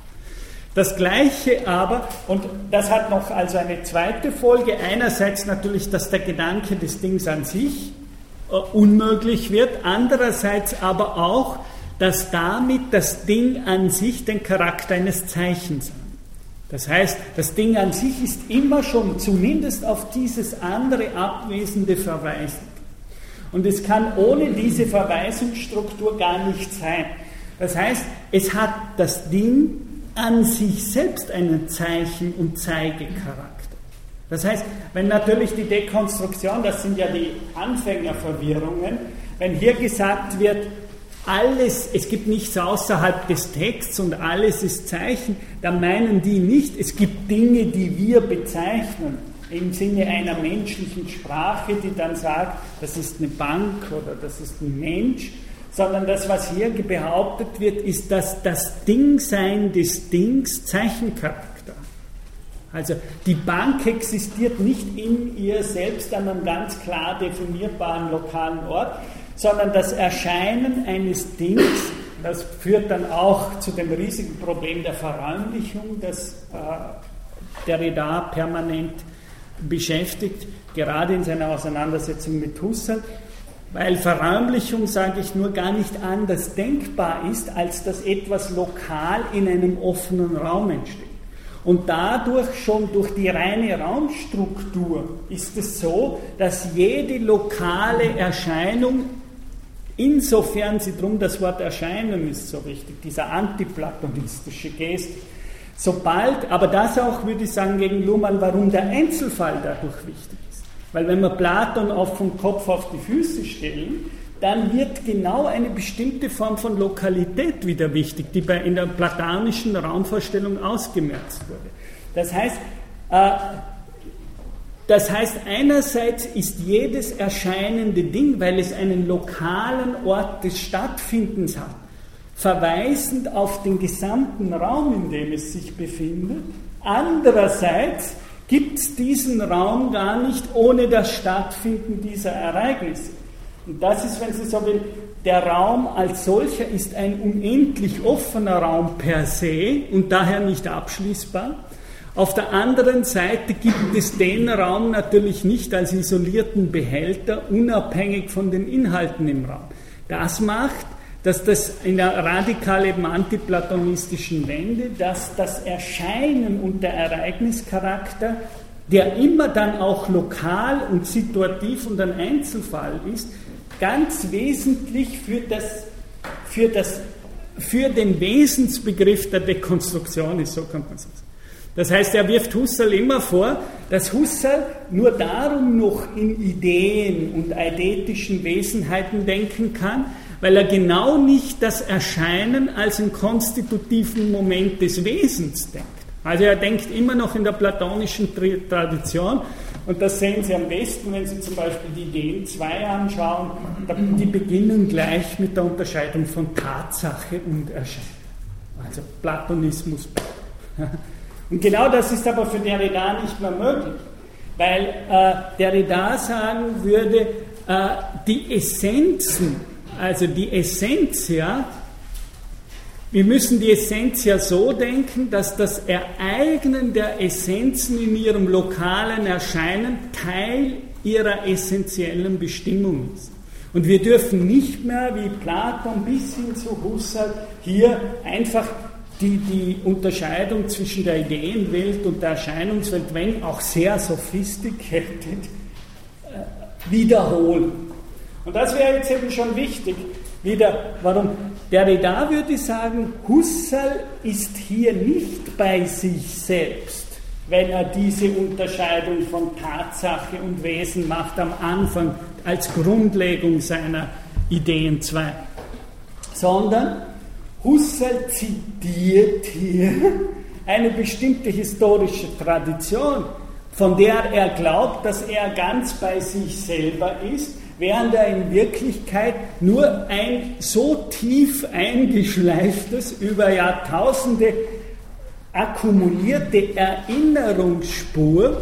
Das Gleiche aber, und das hat noch also eine zweite Folge, einerseits natürlich, dass der Gedanke des Dings an sich unmöglich wird, andererseits aber auch, dass damit das Ding an sich den Charakter eines Zeichens hat. Das heißt, das Ding an sich ist immer schon zumindest auf dieses andere Abwesende verweisend. Und es kann ohne diese Verweisungsstruktur gar nicht sein. Das heißt, es hat das Ding an sich selbst einen Zeichen- und Zeigecharakter. Das heißt, wenn natürlich die Dekonstruktion, das sind ja die Anfängerverwirrungen, wenn hier gesagt wird, alles, es gibt nichts außerhalb des Texts und alles ist Zeichen, dann meinen die nicht, es gibt Dinge, die wir bezeichnen, im Sinne einer menschlichen Sprache, die dann sagt, das ist eine Bank oder das ist ein Mensch, sondern das, was hier behauptet wird, ist, dass das Dingsein des Dings Zeichencharakter hat. Also die Bank existiert nicht in ihr selbst an einem ganz klar definierbaren lokalen Ort, sondern das Erscheinen eines Dings, das führt dann auch zu dem riesigen Problem der Verräumlichung, das Derrida permanent beschäftigt, gerade in seiner Auseinandersetzung mit Husserl, weil Verräumlichung, sage ich nur, gar nicht anders denkbar ist, als dass etwas lokal in einem offenen Raum entsteht. Und dadurch schon durch die reine Raumstruktur ist es so, dass jede lokale Erscheinung, insofern sie drum das Wort Erscheinen ist so wichtig, dieser antiplatonistische Gestik, sobald, aber das auch, würde ich sagen, gegen Luhmann, warum der Einzelfall dadurch wichtig ist. Weil wenn wir Platon vom Kopf auf die Füße stellen, dann wird genau eine bestimmte Form von Lokalität wieder wichtig, die in der platonischen Raumvorstellung ausgemerzt wurde. Das heißt, einerseits ist jedes erscheinende Ding, weil es einen lokalen Ort des Stattfindens hat, verweisend auf den gesamten Raum, in dem es sich befindet. Andererseits gibt es diesen Raum gar nicht ohne das Stattfinden dieser Ereignisse. Und das ist, wenn Sie so will, der Raum als solcher ist ein unendlich offener Raum per se und daher nicht abschließbar. Auf der anderen Seite gibt es den Raum natürlich nicht als isolierten Behälter, unabhängig von den Inhalten im Raum. Das macht, dass das in der radikal eben antiplatonistischen Wende, dass das Erscheinen und der Ereignischarakter, der immer dann auch lokal und situativ und ein Einzelfall ist, ganz wesentlich für den Wesensbegriff der Dekonstruktion ist, so kann man sagen. Das heißt, er wirft Husserl immer vor, dass Husserl nur darum noch in Ideen und eidetischen Wesenheiten denken kann, weil er genau nicht das Erscheinen als einen konstitutiven Moment des Wesens denkt. Also er denkt immer noch in der platonischen Tradition, und das sehen Sie am besten, wenn Sie zum Beispiel die Ideen 2 anschauen, die beginnen gleich mit der Unterscheidung von Tatsache und Erscheinen. Also Platonismus. Und genau das ist aber für Derrida nicht mehr möglich, weil Derrida sagen würde, die Essenzen, also die Essentia, wir müssen die Essentia so denken, dass das Ereignen der Essenzen in ihrem lokalen Erscheinen Teil ihrer essentiellen Bestimmung ist. Und wir dürfen nicht mehr, wie Platon bis hin zu Husserl, hier einfach die Unterscheidung zwischen der Ideenwelt und der Erscheinungswelt, wenn auch sehr sophisticated, wiederholen. Und das wäre jetzt eben schon wichtig, warum Derrida würde sagen, Husserl ist hier nicht bei sich selbst, wenn er diese Unterscheidung von Tatsache und Wesen macht am Anfang als Grundlegung seiner Ideen 2, sondern Husserl zitiert hier eine bestimmte historische Tradition, von der er glaubt, dass er ganz bei sich selber ist, während er in Wirklichkeit nur ein so tief eingeschleiftes, über Jahrtausende akkumulierte Erinnerungsspur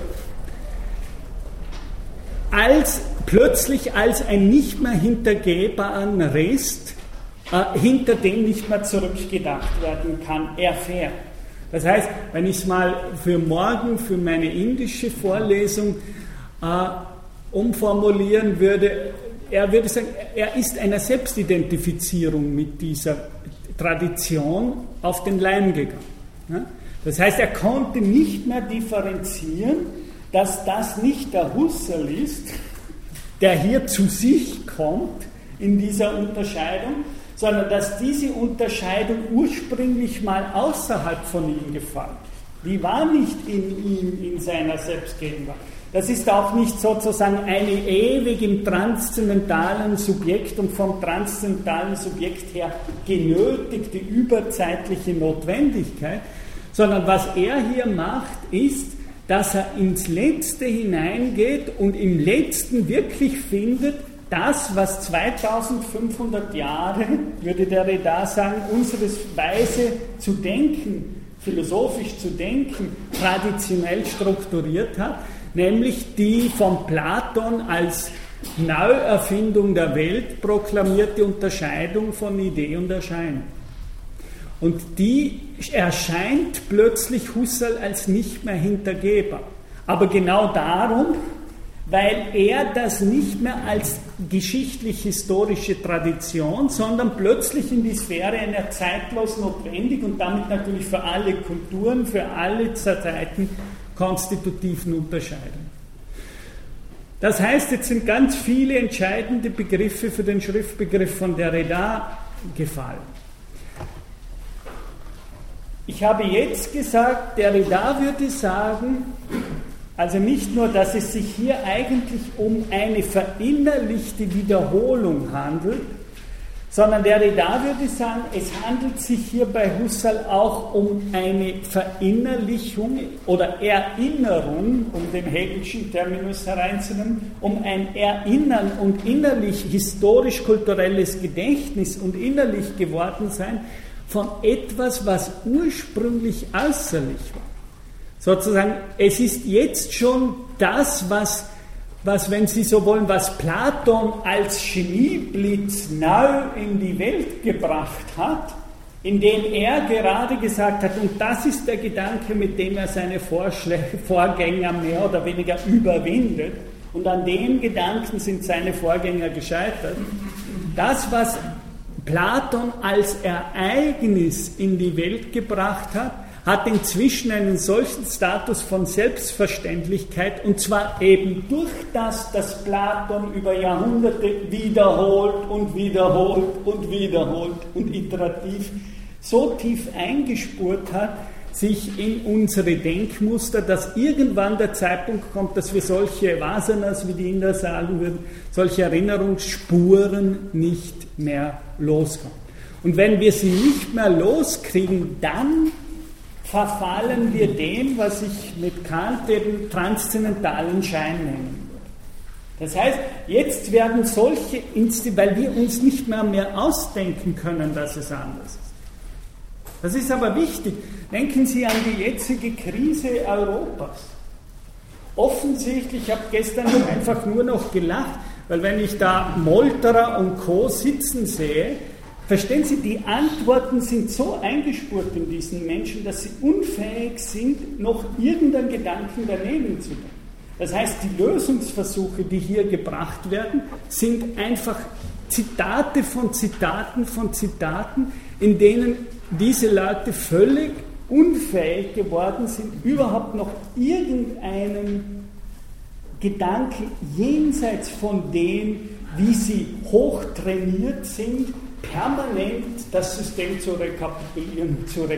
plötzlich als ein nicht mehr hintergehbaren Rest, hinter dem nicht mehr zurückgedacht werden kann, erfährt. Das heißt, wenn ich es mal für morgen, für meine indische Vorlesung umformulieren würde, er würde sagen, er ist einer Selbstidentifizierung mit dieser Tradition auf den Leim gegangen. Das heißt, er konnte nicht mehr differenzieren, dass das nicht der Husserl ist, der hier zu sich kommt in dieser Unterscheidung, sondern dass diese Unterscheidung ursprünglich mal außerhalb von ihm gefallen ist. Die war nicht in ihm, in seiner Selbstgegenwart. Das ist auch nicht sozusagen eine ewig im transzendentalen Subjekt und vom transzendentalen Subjekt her genötigte überzeitliche Notwendigkeit, sondern was er hier macht, ist, dass er ins Letzte hineingeht und im Letzten wirklich findet, das, was 2500 Jahre, würde Derrida sagen, unsere Weise zu denken, philosophisch zu denken, traditionell strukturiert hat, nämlich die von Platon als Neuerfindung der Welt proklamierte Unterscheidung von Idee und Erscheinung. Und die erscheint plötzlich Husserl als nicht mehr hintergehbar. Aber genau darum, weil er das nicht mehr als geschichtlich-historische Tradition, sondern plötzlich in die Sphäre einer zeitlos notwendig und damit natürlich für alle Kulturen, für alle Zeiten konstitutiven Unterscheidung. Das heißt, jetzt sind ganz viele entscheidende Begriffe für den Schriftbegriff von Derrida gefallen. Ich habe jetzt gesagt, Derrida würde sagen, also nicht nur, dass es sich hier eigentlich um eine verinnerlichte Wiederholung handelt, sondern Derrida würde sagen, es handelt sich hier bei Husserl auch um eine Verinnerlichung oder Erinnerung, um den Hegelschen Terminus hereinzunehmen, um ein Erinnern und innerlich historisch-kulturelles Gedächtnis und innerlich geworden sein von etwas, was ursprünglich äußerlich war. Sozusagen, es ist jetzt schon das, was, wenn Sie so wollen, was Platon als Chemieblitz neu in die Welt gebracht hat, indem er gerade gesagt hat, und das ist der Gedanke, mit dem er seine Vorgänger mehr oder weniger überwindet, und an dem Gedanken sind seine Vorgänger gescheitert. Das, was Platon als Ereignis in die Welt gebracht hat inzwischen einen solchen Status von Selbstverständlichkeit, und zwar eben durch das, dass Platon über Jahrhunderte wiederholt und wiederholt und wiederholt und iterativ so tief eingespurt hat, sich in unsere Denkmuster, dass irgendwann der Zeitpunkt kommt, dass wir solche Vasanas, wie die Inder sagen würden, solche Erinnerungsspuren nicht mehr loskommen. Und wenn wir sie nicht mehr loskriegen, dann verfallen wir dem, was ich mit Kant den transzendentalen Schein nennen würde. Das heißt, jetzt werden solche weil wir uns nicht mehr ausdenken können, dass es anders ist. Das ist aber wichtig. Denken Sie an die jetzige Krise Europas. Offensichtlich, ich habe gestern einfach nur noch gelacht, weil wenn ich da Molterer und Co. sitzen sehe, verstehen Sie, die Antworten sind so eingespurt in diesen Menschen, dass sie unfähig sind, noch irgendeinen Gedanken daneben zu denken. Das heißt, die Lösungsversuche, die hier gebracht werden, sind einfach Zitate von Zitaten, in denen diese Leute völlig unfähig geworden sind, überhaupt noch irgendeinen Gedanken jenseits von dem, wie sie hochtrainiert sind, permanent das System zu rekapitulieren.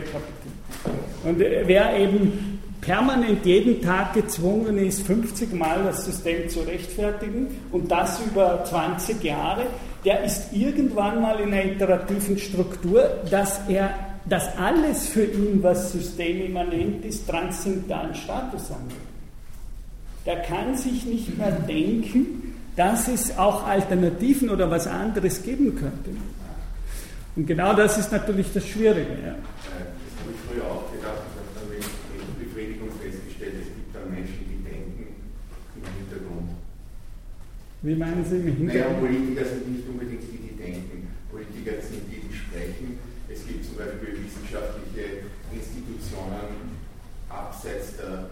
Und wer eben permanent jeden Tag gezwungen ist, 50 Mal das System zu rechtfertigen und das über 20 Jahre, der ist irgendwann mal in einer iterativen Struktur, dass alles für ihn, was systemimmanent ist, transzendentalen Status angeht. Der kann sich nicht mehr denken, dass es auch Alternativen oder was anderes geben könnte. Und genau das ist natürlich das Schwierige. Ja. Das habe ich früher auch gedacht, ich habe dann mit Befriedigung festgestellt, es gibt dann Menschen, die denken im Hintergrund. Wie meinen Sie im Hintergrund? Naja, Politiker sind nicht unbedingt die, die denken. Politiker sind die, die sprechen. Es gibt zum Beispiel wissenschaftliche Institutionen abseits der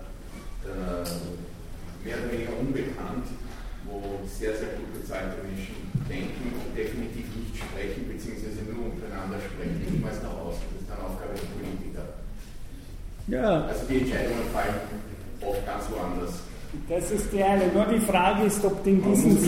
mehr oder weniger unbekannt, wo sehr, sehr gut bezahlte Menschen denken und definitiv nicht sprechen, beziehungsweise nur untereinander sprechen, niemals nach außen. Das ist dann Aufgabe der Politiker. Ja. Also die Entscheidungen fallen oft ganz woanders. Das ist die eine. Nur die Frage ist, ob in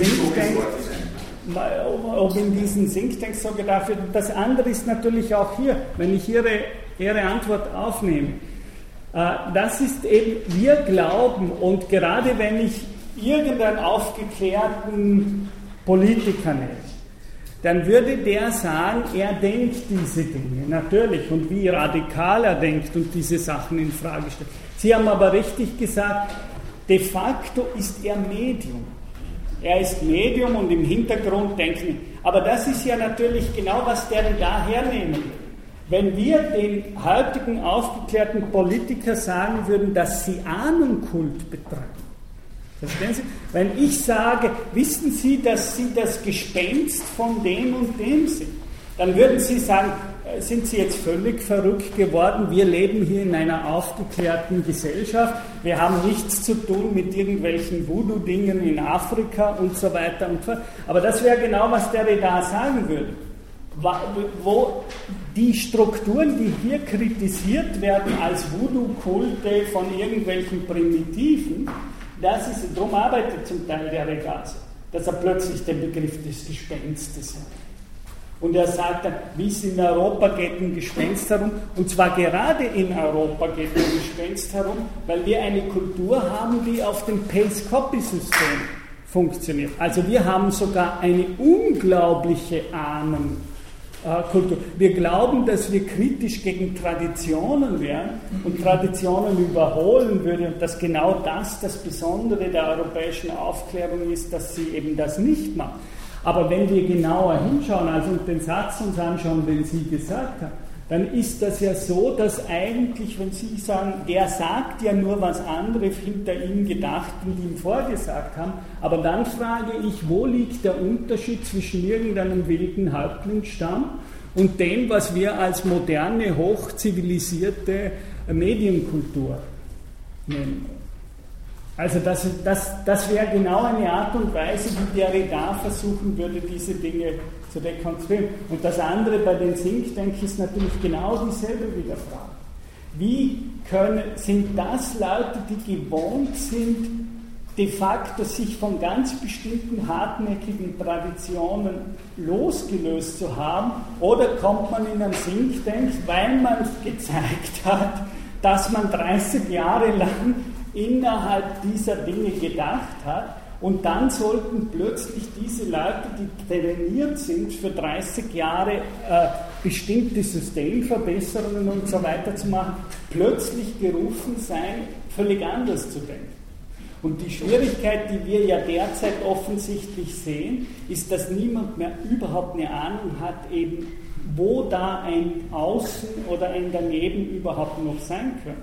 diesen Thinktanks so gedacht wird. Das andere ist natürlich auch hier, wenn ich Ihre Antwort aufnehme. Das ist eben, wir glauben, und gerade wenn ich irgendeinen aufgeklärten Politiker nenne, dann würde der sagen, er denkt diese Dinge, natürlich, und wie radikal er denkt und diese Sachen in Frage stellt. Sie haben aber richtig gesagt, de facto ist er Medium. Er ist Medium und im Hintergrund denken. Aber das ist ja natürlich genau, was der da hernehmen will. Wenn wir den heutigen aufgeklärten Politiker sagen würden, dass sie Ahnenkult betreiben, verstehen Sie? Wenn ich sage, wissen Sie, dass Sie das Gespenst von dem und dem sind, dann würden Sie sagen, sind Sie jetzt völlig verrückt geworden? Wir leben hier in einer aufgeklärten Gesellschaft. Wir haben nichts zu tun mit irgendwelchen Voodoo-Dingen in Afrika und so weiter und so fort. Aber das wäre genau, was der da sagen würde. Wo die Strukturen, die hier kritisiert werden als Voodoo-Kulte von irgendwelchen Primitiven, das ist, darum arbeitet zum Teil der Regase, dass er plötzlich den Begriff des Gespenstes hat. Und er sagt dann, wie es in Europa geht ein Gespenst herum, und zwar gerade in Europa geht ein Gespenst herum, weil wir eine Kultur haben, die auf dem Pace-Copy-System funktioniert. Also wir haben sogar eine unglaubliche Ahnenkultur. Wir glauben, dass wir kritisch gegen Traditionen wären und Traditionen überholen würden und dass genau das Besondere der europäischen Aufklärung ist, dass sie eben das nicht macht. Aber wenn wir genauer hinschauen, also den Satz uns anschauen, den Sie gesagt haben, dann ist das ja so, dass eigentlich, wenn Sie sagen, der sagt ja nur, was andere hinter ihm gedacht und ihm vorgesagt haben, aber dann frage ich, wo liegt der Unterschied zwischen irgendeinem wilden Häuptlingsstamm und dem, was wir als moderne, hochzivilisierte Medienkultur nennen? Also das wäre genau eine Art und Weise, wie Derrida versuchen würde, diese Dinge zu rekonstruieren. Und das andere bei den Thinktanks ist natürlich genau dieselbe wieder Frage. Wie sind das Leute, die gewohnt sind, de facto sich von ganz bestimmten hartnäckigen Traditionen losgelöst zu haben, oder kommt man in einen Think Tank, weil man gezeigt hat, dass man 30 Jahre lang innerhalb dieser Dinge gedacht hat und dann sollten plötzlich diese Leute, die trainiert sind, für 30 Jahre bestimmte Systemverbesserungen und so weiter zu machen, plötzlich gerufen sein, völlig anders zu denken. Und die Schwierigkeit, die wir ja derzeit offensichtlich sehen, ist, dass niemand mehr überhaupt eine Ahnung hat, eben wo da ein Außen oder ein Daneben überhaupt noch sein könnte.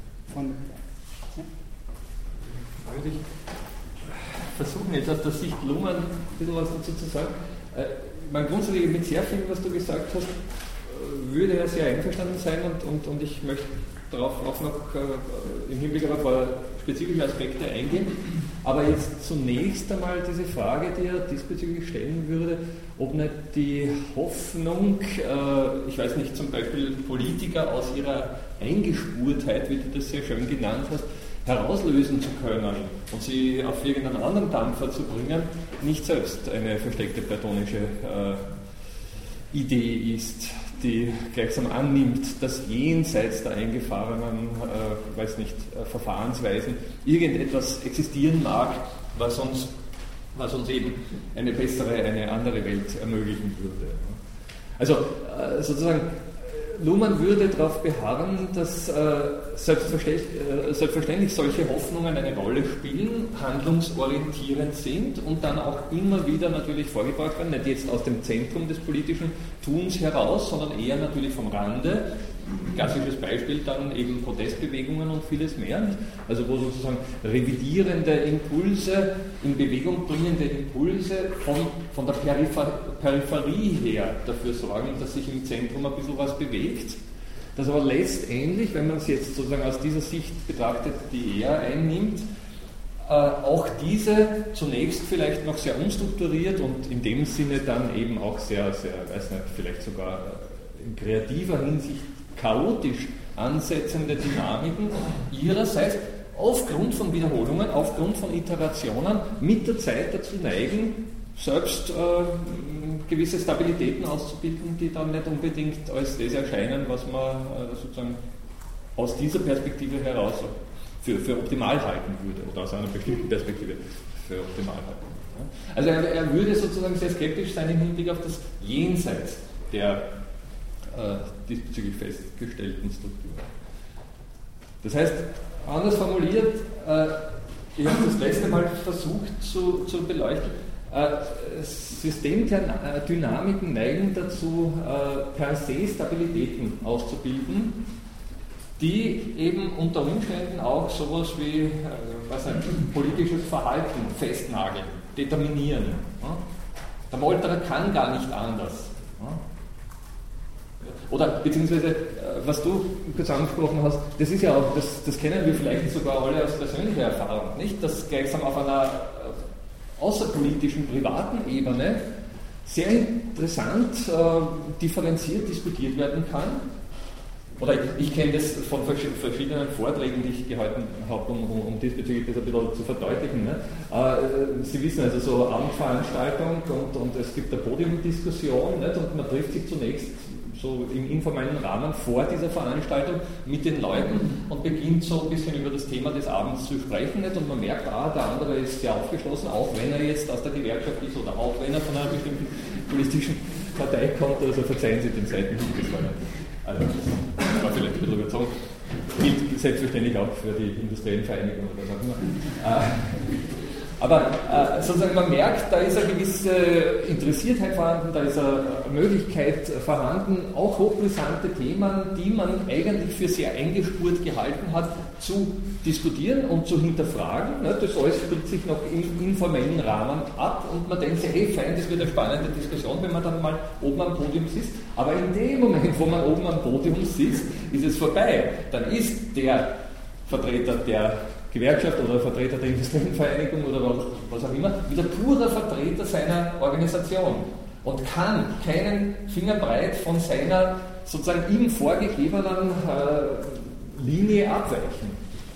Würde ich versuchen, jetzt aus der Sicht Luhmann ein bisschen was dazu zu sagen. Man grundsätzlich mit sehr viel, was du gesagt hast, würde er sehr einverstanden sein und ich möchte darauf auch noch im Hinblick auf ein paar spezifische Aspekte eingehen. Aber jetzt zunächst einmal diese Frage, die er diesbezüglich stellen würde, ob nicht die Hoffnung, ich weiß nicht, zum Beispiel Politiker aus ihrer Eingespurtheit, wie du das sehr schön genannt hast, herauslösen zu können und sie auf irgendeinen anderen Dampfer zu bringen, nicht selbst eine versteckte platonische Idee ist, die gleichsam annimmt, dass jenseits der eingefahrenen, Verfahrensweisen irgendetwas existieren mag, was uns eben eine bessere, eine andere Welt ermöglichen würde. Also sozusagen, Luhmann würde darauf beharren, dass selbstverständlich solche Hoffnungen eine Rolle spielen, handlungsorientierend sind und dann auch immer wieder natürlich vorgebracht werden, nicht jetzt aus dem Zentrum des politischen Tuns heraus, sondern eher natürlich vom Rande. Klassisches Beispiel dann eben Protestbewegungen und vieles mehr. Also wo sozusagen revidierende Impulse, in Bewegung bringende Impulse von der Peripherie her dafür sorgen, dass sich im Zentrum ein bisschen was bewegt. Das aber letztendlich, wenn man es jetzt sozusagen aus dieser Sicht betrachtet, die er einnimmt, auch diese zunächst vielleicht noch sehr unstrukturiert und in dem Sinne dann eben auch sehr, sehr, vielleicht sogar in kreativer Hinsicht chaotisch ansetzende Dynamiken ihrerseits aufgrund von Wiederholungen, aufgrund von Iterationen mit der Zeit dazu neigen, selbst gewisse Stabilitäten auszubilden, die dann nicht unbedingt als das erscheinen, was man sozusagen aus dieser Perspektive heraus für optimal halten würde oder aus einer bestimmten Perspektive für optimal halten. Also er würde sozusagen sehr skeptisch sein im Hinblick auf das Jenseits der diesbezüglich festgestellten Strukturen. Das heißt, anders formuliert, ich habe das letzte Mal versucht zu beleuchten, Systemdynamiken neigen dazu, per se Stabilitäten auszubilden, die eben unter Umständen auch sowas wie politisches Verhalten festnageln, determinieren. Der Molterer kann gar nicht anders. Oder beziehungsweise, was du kurz angesprochen hast, das ist ja auch, das kennen wir vielleicht sogar alle aus persönlicher Erfahrung, nicht? Dass gleichsam auf einer außerpolitischen, privaten Ebene sehr interessant differenziert diskutiert werden kann. Oder ich kenne das von verschiedenen Vorträgen, die ich gehalten habe, um diesbezüglich das ein bisschen zu verdeutlichen. Ne? Sie wissen also so Abendveranstaltung und es gibt eine Podiumdiskussion, nicht? Und man trifft sich zunächst so im informellen Rahmen vor dieser Veranstaltung mit den Leuten und beginnt so ein bisschen über das Thema des Abends zu sprechen. Nicht? Und man merkt, der andere ist sehr aufgeschlossen, auch wenn er jetzt aus der Gewerkschaft ist oder auch wenn er von einer bestimmten politischen Partei kommt. Also verzeihen Sie den Seitenhieb, das war vielleicht ein bisschen überzogen. Gilt selbstverständlich auch für die industriellen Vereinigungen oder was auch immer. Aber sozusagen man merkt, da ist eine gewisse Interessiertheit vorhanden, da ist eine Möglichkeit vorhanden, auch hochbrisante Themen, die man eigentlich für sehr eingespurt gehalten hat, zu diskutieren und zu hinterfragen. Das alles spielt sich noch im informellen Rahmen ab und man denkt sich, hey fein, das wird eine spannende Diskussion, wenn man dann mal oben am Podium sitzt. Aber in dem Moment, wo man oben am Podium sitzt, ist es vorbei. Dann ist der Vertreter der Gewerkschaft oder Vertreter der Industrienvereinigung oder was auch immer, wieder purer Vertreter seiner Organisation und kann keinen Fingerbreit von seiner sozusagen ihm vorgegebenen Linie abweichen.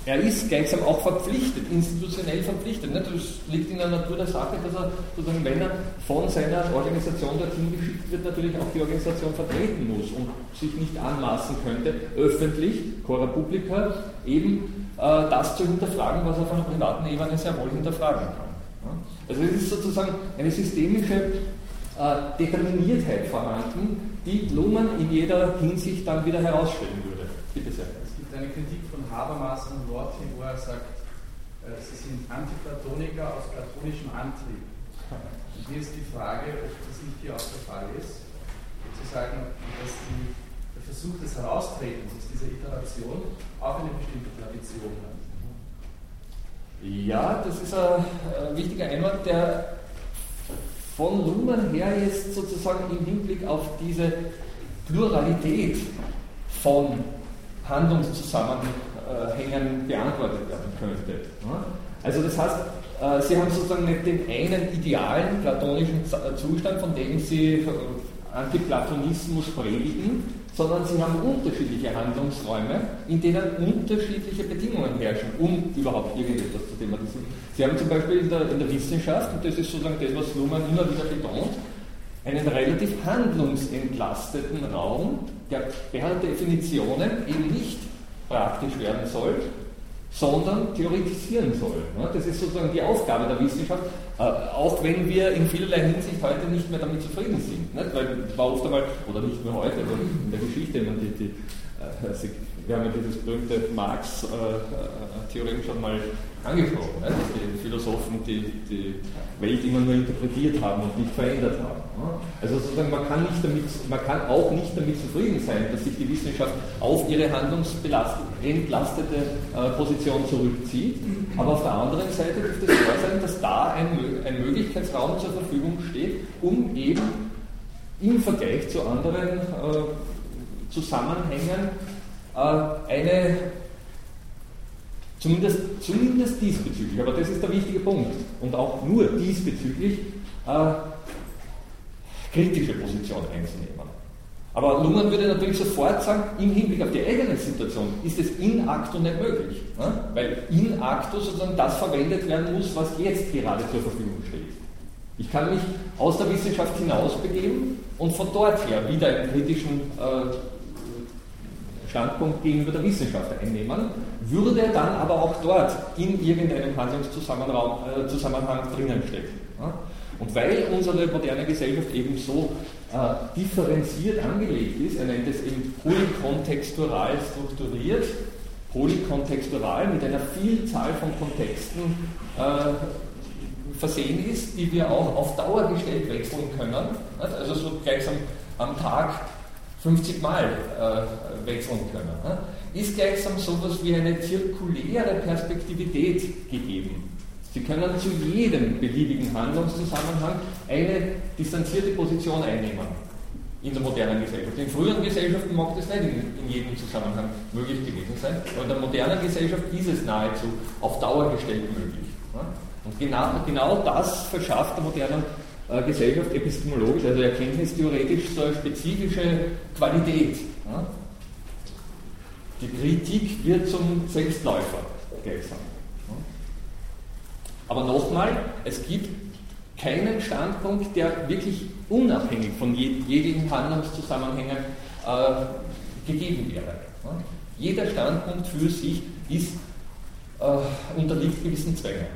er ist gleichsam auch verpflichtet, institutionell verpflichtet. Das liegt in der Natur der Sache, dass er sozusagen, wenn er von seiner Organisation dorthin geschickt wird, natürlich auch die Organisation vertreten muss und sich nicht anmaßen könnte, öffentlich, Cora Publica, eben das zu hinterfragen, was er auf einer privaten Ebene sehr wohl hinterfragen kann. Also es ist sozusagen eine systemische Determiniertheit vorhanden, die Luhmann in jeder Hinsicht dann wieder herausstellen würde. Bitte sehr. Es gibt eine Kritik von Habermas und Rorty, wo er sagt, sie sind Antiplatoniker aus platonischem Antrieb. Und hier ist die Frage, ob das nicht hier auch der Fall ist, sozusagen, dass der Versuch des Heraustretens aus dieser Iteration auch eine bestimmte Tradition hat. Ja, das ist ein wichtiger Einwand, der von Luhmann her jetzt sozusagen im Hinblick auf diese Pluralität von Handlungszusammenhängen beantwortet werden könnte. Also das heißt, Sie haben sozusagen nicht den einen idealen platonischen Zustand, von dem Sie Antiplatonismus predigen, sondern Sie haben unterschiedliche Handlungsräume, in denen unterschiedliche Bedingungen herrschen, um überhaupt irgendetwas zu thematisieren. Sie haben zum Beispiel in der Wissenschaft, und das ist sozusagen das, was Luhmann immer wieder betont, einen relativ handlungsentlasteten Raum, der per Definition eben nicht praktisch werden soll, sondern theoretisieren soll. Das ist sozusagen die Aufgabe der Wissenschaft, auch wenn wir in vielerlei Hinsicht heute nicht mehr damit zufrieden sind. Weil war oft einmal, oder nicht nur heute, aber in der Geschichte, wir haben ja dieses berühmte Marx-Theorem schon mal angesprochen, dass die Philosophen die Welt immer nur interpretiert haben und nicht verändert haben. Also sozusagen man kann auch nicht damit zufrieden sein, dass sich die Wissenschaft auf ihre handlungsentlastete Position zurückzieht, aber auf der anderen Seite dürfte es klar sein, dass da ein Möglichkeitsraum zur Verfügung steht, um eben im Vergleich zu anderen Zusammenhängen eine, zumindest diesbezüglich, aber das ist der wichtige Punkt, und auch nur diesbezüglich kritische Position einzunehmen. Aber Luhmann würde natürlich sofort sagen, im Hinblick auf die eigene Situation ist es in acto nicht möglich, weil in acto sozusagen das verwendet werden muss, was jetzt gerade zur Verfügung steht. Ich kann mich aus der Wissenschaft hinausbegeben und von dort her wieder einen kritischen Standpunkt gegenüber der Wissenschaft einnehmen, würde dann aber auch dort in irgendeinem Handlungszusammenhang drinnen stecken. Und weil unsere moderne Gesellschaft eben so differenziert angelegt ist, er nennt es eben polykontextual strukturiert, polykontextual mit einer Vielzahl von Kontexten versehen ist, die wir auch auf Dauer gestellt wechseln können, also so gleichsam am Tag 50 Mal wechseln können, ist gleichsam so etwas wie eine zirkuläre Perspektivität gegeben. Sie können zu jedem beliebigen Handlungszusammenhang eine distanzierte Position einnehmen in der modernen Gesellschaft. In früheren Gesellschaften mag das nicht in jedem Zusammenhang möglich gewesen sein, aber in der modernen Gesellschaft ist es nahezu auf Dauer gestellt möglich. Und genau das verschafft der modernen Gesellschaft epistemologisch, also erkenntnistheoretisch, so eine spezifische Qualität. Die Kritik wird zum Selbstläufer gleichsam. Aber nochmal, es gibt keinen Standpunkt, der wirklich unabhängig von jeglichen Handlungszusammenhängen gegeben wäre. Jeder Standpunkt für sich unterliegt gewissen Zwängen.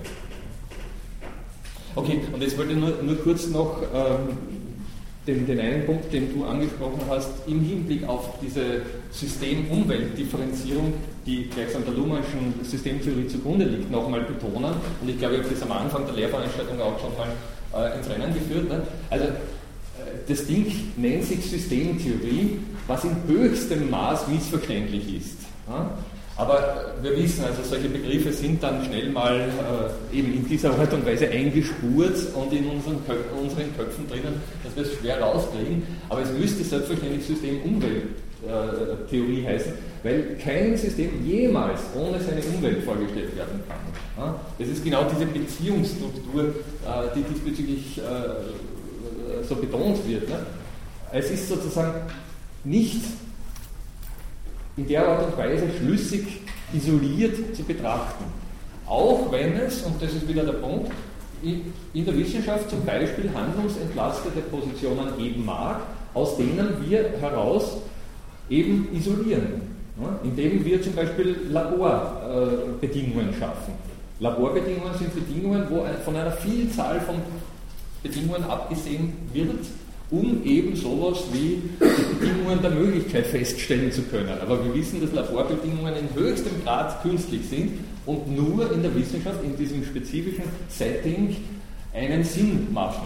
Okay, und jetzt wollte ich nur kurz noch den einen Punkt, den du angesprochen hast, im Hinblick auf diese System-Umwelt-Differenzierung, die gleichsam der Luhmannschen Systemtheorie zugrunde liegt, nochmal betonen. Und ich glaube, ich habe das am Anfang der Lehrveranstaltung auch schon mal ins Rennen geführt. Ne? Also das Ding nennt sich Systemtheorie, was in höchstem Maß missverständlich ist. Ja? Aber wir wissen, also solche Begriffe sind dann schnell mal eben in dieser Art und Weise eingespurt und in unseren Köpfen drinnen, dass wir es schwer rauskriegen. Aber es müsste selbstverständlich System-Umwelt-Theorie heißen, weil kein System jemals ohne seine Umwelt vorgestellt werden kann. Das ist genau diese Beziehungsstruktur, die diesbezüglich so betont wird. Es ist sozusagen nicht in der Art und Weise schlüssig isoliert zu betrachten. Auch wenn es, und das ist wieder der Punkt, in der Wissenschaft zum Beispiel handlungsentlastete Positionen geben mag, aus denen wir heraus eben isolieren, indem wir zum Beispiel Laborbedingungen schaffen. Laborbedingungen sind Bedingungen, wo von einer Vielzahl von Bedingungen abgesehen wird, um eben sowas wie die Bedingungen der Möglichkeit feststellen zu können. Aber wir wissen, dass Laborbedingungen in höchstem Grad künstlich sind und nur in der Wissenschaft, in diesem spezifischen Setting, einen Sinn machen.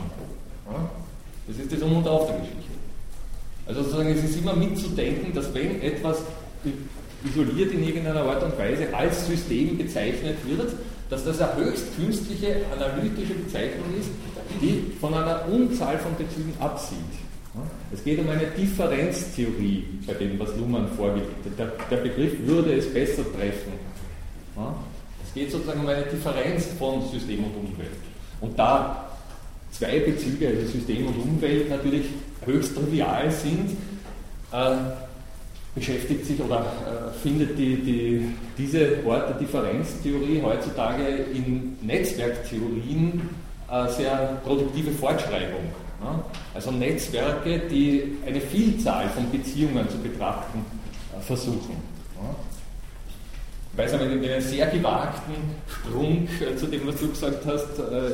Das ist das Um und Auf der Geschichte. Also sozusagen, es ist immer mitzudenken, dass wenn etwas isoliert in irgendeiner Art und Weise als System bezeichnet wird, dass das eine höchst künstliche, analytische Bezeichnung ist, die von einer Unzahl von Bezügen absieht. Es geht um eine Differenztheorie, bei dem, was Luhmann vorgelegt hat. Der Begriff würde es besser treffen. Es geht sozusagen um eine Differenz von System und Umwelt. Und da zwei Bezüge, also System und Umwelt, natürlich höchst trivial sind, beschäftigt sich oder findet diese Art der Differenztheorie heutzutage in Netzwerktheorien sehr produktive Fortschreibung. Also Netzwerke, die eine Vielzahl von Beziehungen zu betrachten versuchen. Ich weiß aber, in einem sehr gewagten Sprung zu dem, was du gesagt hast,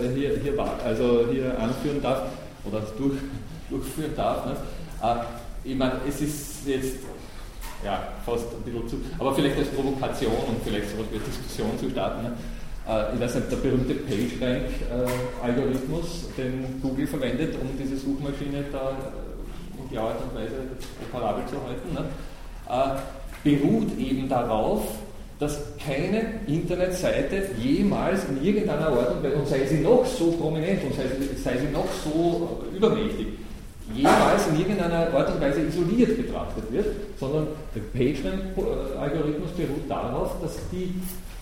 hier anführen darf oder durchführen darf. Ne? Ich meine, es ist jetzt fast ein bisschen zu, aber vielleicht als Provokation und vielleicht so eine Diskussion zu starten. Ne? Ich weiß nicht, der berühmte PageRank-Algorithmus, den Google verwendet, um diese Suchmaschine da in die Art und Weise operabel zu halten, ne? Beruht eben darauf, dass keine Internetseite jemals in irgendeiner Art und Weise, und sei sie noch so prominent und sei sie noch so übermächtig, jemals in irgendeiner Art und Weise isoliert betrachtet wird, sondern der PageRank-Algorithmus beruht darauf, dass die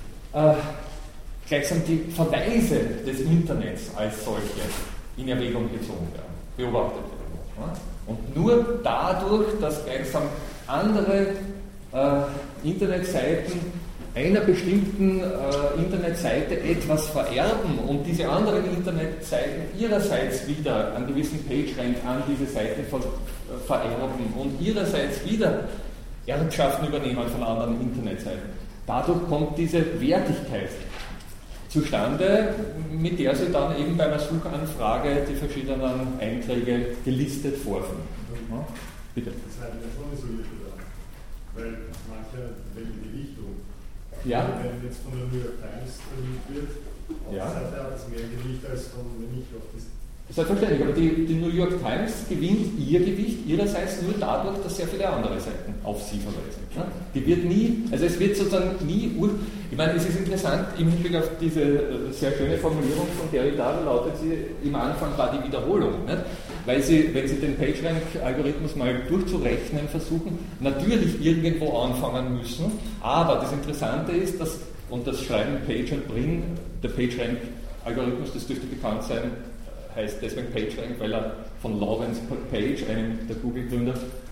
gleichsam die Verweise des Internets als solche in Erwägung gezogen werden, beobachtet werden. Und nur dadurch, dass gleichsam andere Internetseiten einer bestimmten Internetseite etwas vererben und diese anderen Internetseiten ihrerseits wieder einen gewissen PageRank an diese Seiten vererben und ihrerseits wieder Erbschaften übernehmen von anderen Internetseiten. Dadurch kommt diese Wertigkeit zustande, mit der sie dann eben bei einer Suchanfrage die verschiedenen Einträge gelistet vorfinden. Bitte. Das heißt, ja schon isoliert werden, weil manche wählen die Richtung. Ja. Wenn jetzt von der New York Times wird, auf der Seite hat es mehr Gewicht als von, wenn ich auf das. Selbstverständlich, aber die New York Times gewinnt ihr Gewicht ihrerseits nur dadurch, dass sehr viele andere Seiten auf sie verweisen. Die wird nie, also es wird sozusagen nie, ich meine, es ist interessant im Hinblick auf diese sehr schöne Formulierung von Derrida, lautet sie, im Anfang war die Wiederholung, nicht? Weil sie, wenn sie den PageRank-Algorithmus mal durchzurechnen versuchen, natürlich irgendwo anfangen müssen, aber das Interessante ist, dass, und das schreiben Page und Brin, der PageRank-Algorithmus, das dürfte bekannt sein, heißt deswegen PageRank, weil er von Lawrence Page, einem der Google-Gründer,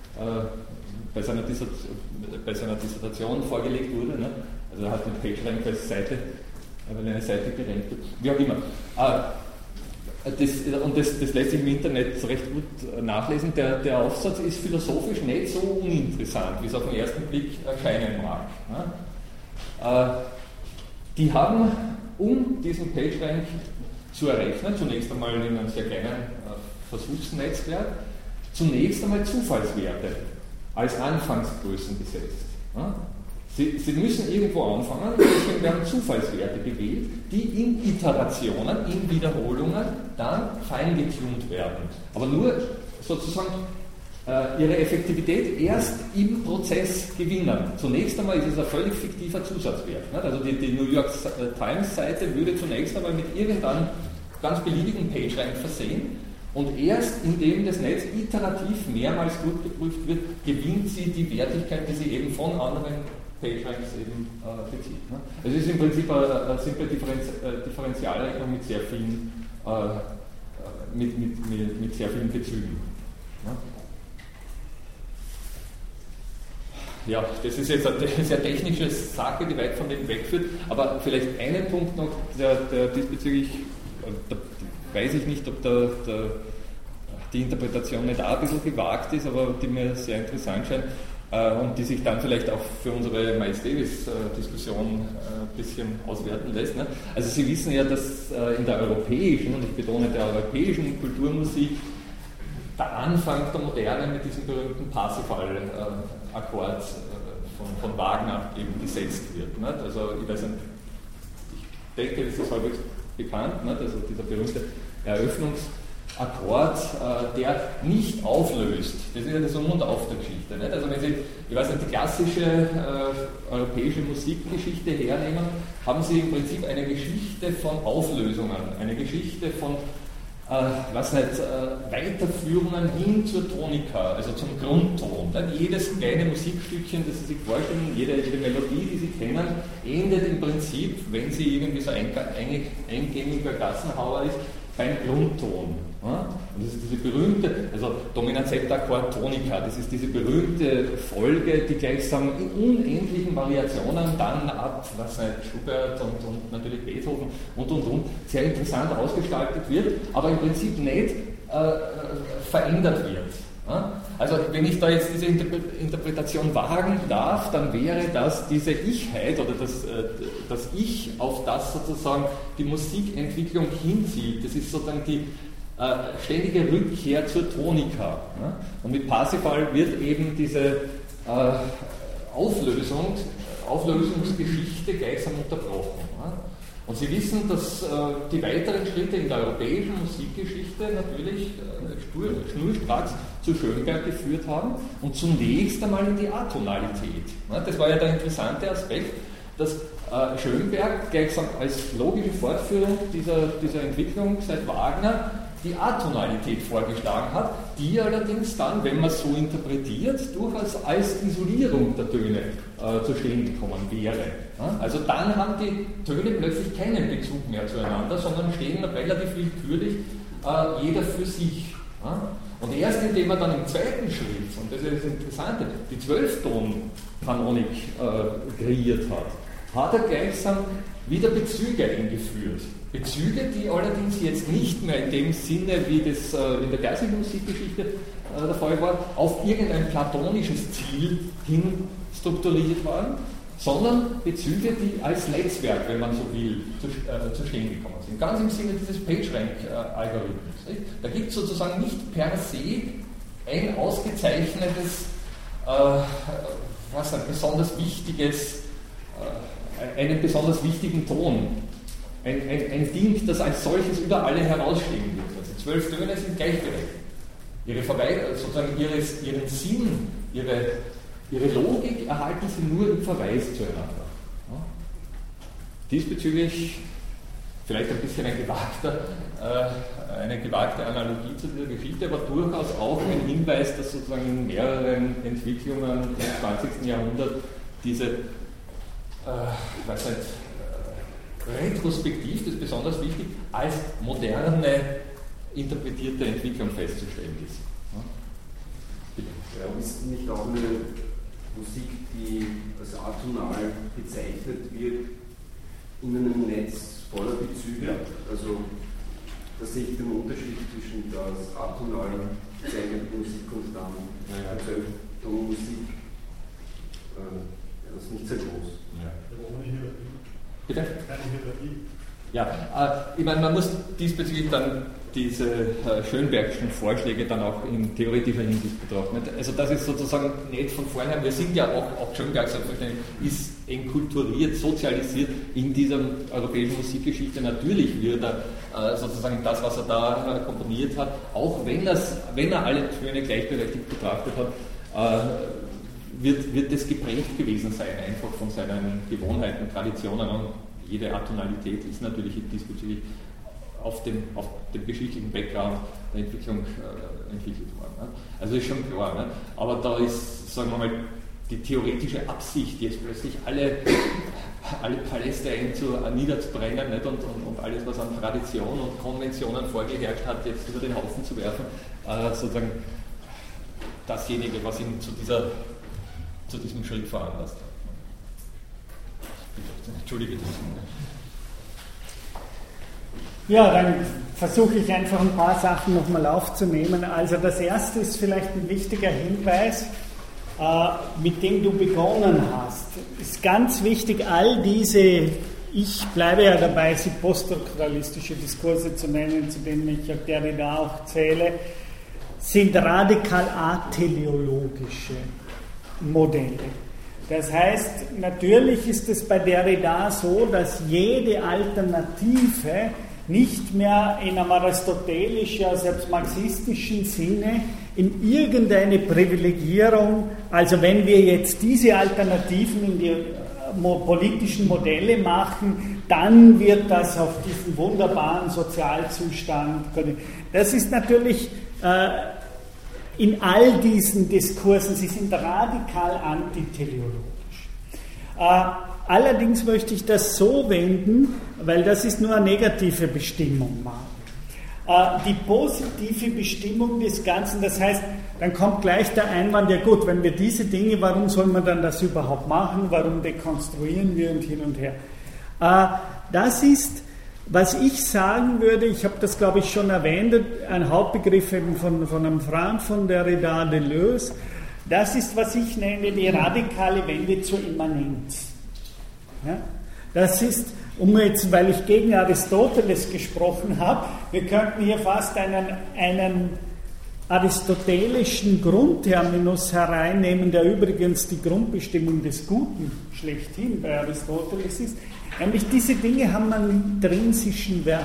bei seiner Dissertation vorgelegt wurde. Ne? Also er hat den PageRank als Seite, weil eine Seite gerankt wird. Wie auch immer. Das lässt sich im Internet recht gut nachlesen. Der Aufsatz ist philosophisch nicht so uninteressant, wie es auf den ersten Blick erscheinen mag. Ne? Die haben, um diesen PageRank zu errechnen, zunächst einmal in einem sehr kleinen Versuchsnetzwerk, zunächst einmal Zufallswerte als Anfangsgrößen gesetzt. Sie müssen irgendwo anfangen, deswegen werden Zufallswerte gewählt, die in Iterationen, in Wiederholungen dann feingetunt werden. Aber nur sozusagen ihre Effektivität erst im Prozess gewinnen. Zunächst einmal ist es ein völlig fiktiver Zusatzwert. Also die New York Times Seite würde zunächst einmal mit irgendeinem ganz beliebigen PageRank versehen und erst indem das Netz iterativ mehrmals durchgeprüft wird, gewinnt sie die Wertigkeit, die sie eben von anderen PageRanks eben bezieht. Also es ist im Prinzip eine simple Differentialrechnung mit sehr vielen, mit sehr vielen Bezügen. Ja, das ist jetzt eine sehr technische Sache, die weit von dem wegführt, aber vielleicht einen Punkt noch, der diesbezüglich, da weiß ich nicht, ob die Interpretation nicht auch ein bisschen gewagt ist, aber die mir sehr interessant scheint und die sich dann vielleicht auch für unsere Miles Davis-Diskussion ein bisschen auswerten lässt. Ne? Also Sie wissen ja, dass in der europäischen, und ich betone der europäischen Kulturmusik, der Anfang der Moderne mit diesem berühmten Parsifal-Akkord von Wagner eben gesetzt wird. Nicht? Also ich weiß nicht, ich denke, das ist halbwegs bekannt, nicht? Also dieser berühmte Eröffnungsakkord, der nicht auflöst. Das ist ja das Um und Auf der Geschichte. Nicht? Also wenn Sie, ich weiß nicht, die klassische europäische Musikgeschichte hernehmen, haben Sie im Prinzip eine Geschichte von Auflösungen, eine Geschichte von Weiterführungen hin zur Tonika, also zum Grundton. Dann jedes kleine Musikstückchen, das Sie sich vorstellen, jede Melodie, die Sie kennen, endet im Prinzip, wenn sie irgendwie so eingängiger Gassenhauer ist, beim Grundton. Und das ist diese berühmte, also Dominant Septakkord Tonika, das ist diese berühmte Folge, die gleichsam in unendlichen Variationen dann ab, Schubert und natürlich Beethoven und sehr interessant ausgestaltet wird, aber im Prinzip nicht verändert wird. Also wenn ich da jetzt diese Interpretation wagen darf, dann wäre das diese Ichheit oder das Ich, auf das sozusagen die Musikentwicklung hinzieht. Das ist sozusagen die ständige Rückkehr zur Tonika. Und mit Parsifal wird eben diese Auflösungsgeschichte gleichsam unterbrochen. Und Sie wissen, dass die weiteren Schritte in der europäischen Musikgeschichte natürlich schnurstracks zu Schönberg geführt haben und zunächst einmal in die Atonalität. Das war ja der interessante Aspekt, dass Schönberg gleichsam als logische Fortführung dieser Entwicklung seit Wagner die Atonalität vorgeschlagen hat, die allerdings dann, wenn man es so interpretiert, durchaus als Isolierung der Töne zu stehen gekommen wäre. Also dann haben die Töne plötzlich keinen Bezug mehr zueinander, sondern stehen relativ willkürlich jeder für sich. Und erst indem man dann im zweiten Schritt, und das ist das Interessante, die 12-Ton-Kanonik kreiert hat er gleichsam wieder Bezüge eingeführt. Bezüge, die allerdings jetzt nicht mehr in dem Sinne, wie das in der klassischen Musikgeschichte der Fall war, auf irgendein platonisches Ziel hin strukturiert waren, sondern Bezüge, die als Netzwerk, wenn man so will, zu stehen gekommen sind. Ganz im Sinne dieses PageRank-Algorithmus. Da gibt es sozusagen nicht per se ein ausgezeichnetes, besonders wichtiges, einen besonders wichtigen Ton. Ein Ding, das als solches über alle herausstehen wird. Also 12 Töne sind gleichberechtigt. Ihren Sinn, ihre Logik erhalten sie nur im Verweis zueinander. Diesbezüglich vielleicht ein bisschen eine gewagte Analogie zu dieser Geschichte, aber durchaus auch ein Hinweis, dass sozusagen in mehreren Entwicklungen im 20. Jahrhundert diese retrospektiv, das ist besonders wichtig, als moderne interpretierte Entwicklung festzustellen ist. Ja, ist nicht auch eine Musik, die als atonal bezeichnet wird, in einem Netz voller Bezüge? Ja. Also, da sehe ich den Unterschied zwischen der atonal bezeichneten Musik und dann der Musik. Das ist nicht sehr groß. Ja. Bitte? Ja, ich meine, man muss diesbezüglich dann diese Schönbergschen Vorschläge dann auch in theoretischer Hinsicht betrachten. Also das ist sozusagen nicht von vornherein, wir sind ja auch Schönberg selbstverständlich, ist enkulturiert, sozialisiert in dieser europäischen Musikgeschichte. Natürlich wird er sozusagen das, was er da komponiert hat, auch wenn er alle Töne gleichberechtigt betrachtet hat, wird das geprägt gewesen sein, einfach von seinen Gewohnheiten, Traditionen, und jede Atonalität ist natürlich diesbezüglich auf dem geschichtlichen Background der Entwicklung entwickelt worden. Ne? Also ist schon klar. Ne? Aber da ist, sagen wir mal, die theoretische Absicht, jetzt plötzlich alle Paläste niederzubrennen, nicht? Und alles, was an Tradition und Konventionen vorgeherrscht hat, jetzt über den Haufen zu werfen, sozusagen dasjenige, was ihn zu dieser zu diesem Schritt veranlasst hat. Entschuldige das. Ja, dann versuche ich einfach ein paar Sachen nochmal aufzunehmen. Also das erste ist vielleicht ein wichtiger Hinweis, mit dem du begonnen hast. Es ist ganz wichtig, all diese, ich bleibe ja dabei, sie poststrukturalistische Diskurse zu nennen, zu denen ich auch Derrida auch zähle, sind radikal ateleologische Modelle. Das heißt, natürlich ist es bei Derrida so, dass jede Alternative nicht mehr in einem aristotelischen, selbst marxistischen Sinne in irgendeine Privilegierung, also wenn wir jetzt diese Alternativen in die politischen Modelle machen, dann wird das auf diesen wunderbaren Sozialzustand können. Das ist natürlich in all diesen Diskursen, sie sind radikal antiteleologisch. Allerdings möchte ich das so wenden, weil das ist nur eine negative Bestimmung. Die positive Bestimmung des Ganzen, das heißt, dann kommt gleich der Einwand, ja gut, wenn wir diese Dinge, warum soll man dann das überhaupt machen, warum dekonstruieren wir und hin und her. Das ist, was ich sagen würde, ich habe das glaube ich schon erwähnt, ein Hauptbegriff eben von einem Freund von Derrida, Deleuze, das ist, was ich nenne, die radikale Wende zur Immanenz. Ja? Das ist, weil ich gegen Aristoteles gesprochen habe, wir könnten hier fast einen aristotelischen Grundterminus hereinnehmen, der übrigens die Grundbestimmung des Guten schlechthin bei Aristoteles ist, nämlich diese Dinge haben einen intrinsischen Wert,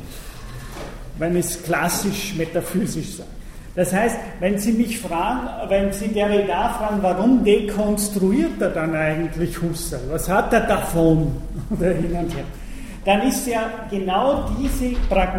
wenn es klassisch metaphysisch sagt. Das heißt, wenn Sie mich fragen, wenn Sie Derrida fragen, warum dekonstruiert er dann eigentlich Husserl? Was hat er davon? Oder hin und her. Dann ist ja genau diese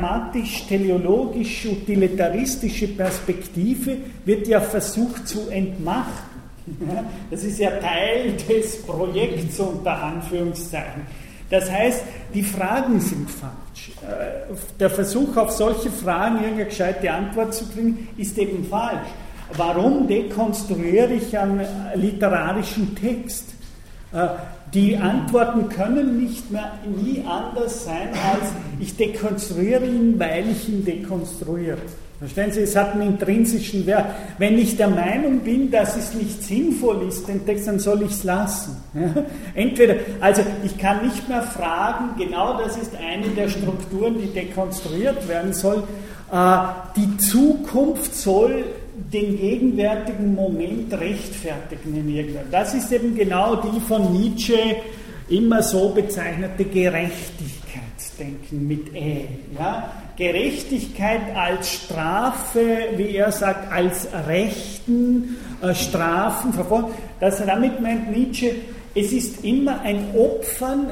pragmatisch-teleologisch-utilitaristische Perspektive wird ja versucht zu entmachten. Das ist ja Teil des Projekts unter Anführungszeichen. Das heißt, die Fragen sind falsch. Der Versuch, auf solche Fragen irgendeine gescheite Antwort zu kriegen, ist eben falsch. Warum dekonstruiere ich einen literarischen Text? Die Antworten können nie anders sein, als ich dekonstruiere ihn, weil ich ihn dekonstruiere. Verstehen Sie, es hat einen intrinsischen Wert. Wenn ich der Meinung bin, dass es nicht sinnvoll ist, den Text, dann soll ich es lassen. Entweder, also ich kann nicht mehr fragen, genau das ist eine der Strukturen, die dekonstruiert werden soll, die Zukunft soll den gegenwärtigen Moment rechtfertigen in irgendeinem. Das ist eben genau die von Nietzsche immer so bezeichnete Gerechtigkeitsdenken mit Ja? Gerechtigkeit als Strafe, wie er sagt, als Rechten, Strafen, Verfolgung. Damit meint Nietzsche, es ist immer ein Opfern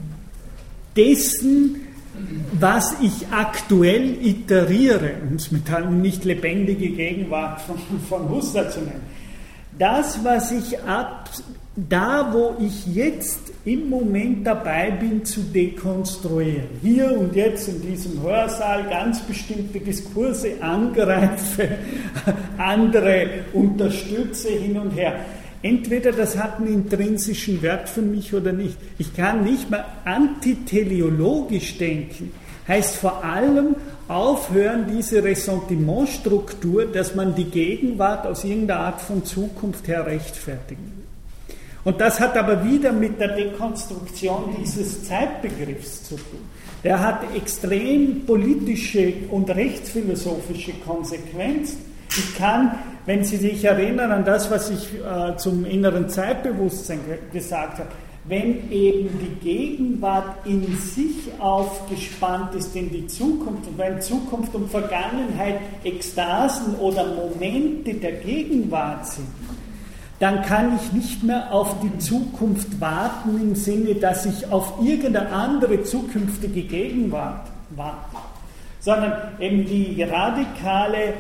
dessen, was ich aktuell iteriere, um es mit einer nicht lebendige Gegenwart von Husserl zu nennen. Das, was ich da, wo ich jetzt im Moment dabei bin, zu dekonstruieren. Hier und jetzt in diesem Hörsaal ganz bestimmte Diskurse angreife, andere unterstütze hin und her. Entweder das hat einen intrinsischen Wert für mich oder nicht. Ich kann nicht mehr antiteleologisch denken. Heißt vor allem aufhören, diese Ressentimentstruktur, dass man die Gegenwart aus irgendeiner Art von Zukunft her rechtfertigen will. Und das hat aber wieder mit der Dekonstruktion dieses Zeitbegriffs zu tun. Der hat extrem politische und rechtsphilosophische Konsequenzen. Ich kann, wenn Sie sich erinnern an das, was ich zum inneren Zeitbewusstsein gesagt habe, wenn eben die Gegenwart in sich aufgespannt ist in die Zukunft und wenn Zukunft und Vergangenheit Ekstasen oder Momente der Gegenwart sind, dann kann ich nicht mehr auf die Zukunft warten im Sinne, dass ich auf irgendeine andere zukünftige Gegenwart warte, sondern eben die radikale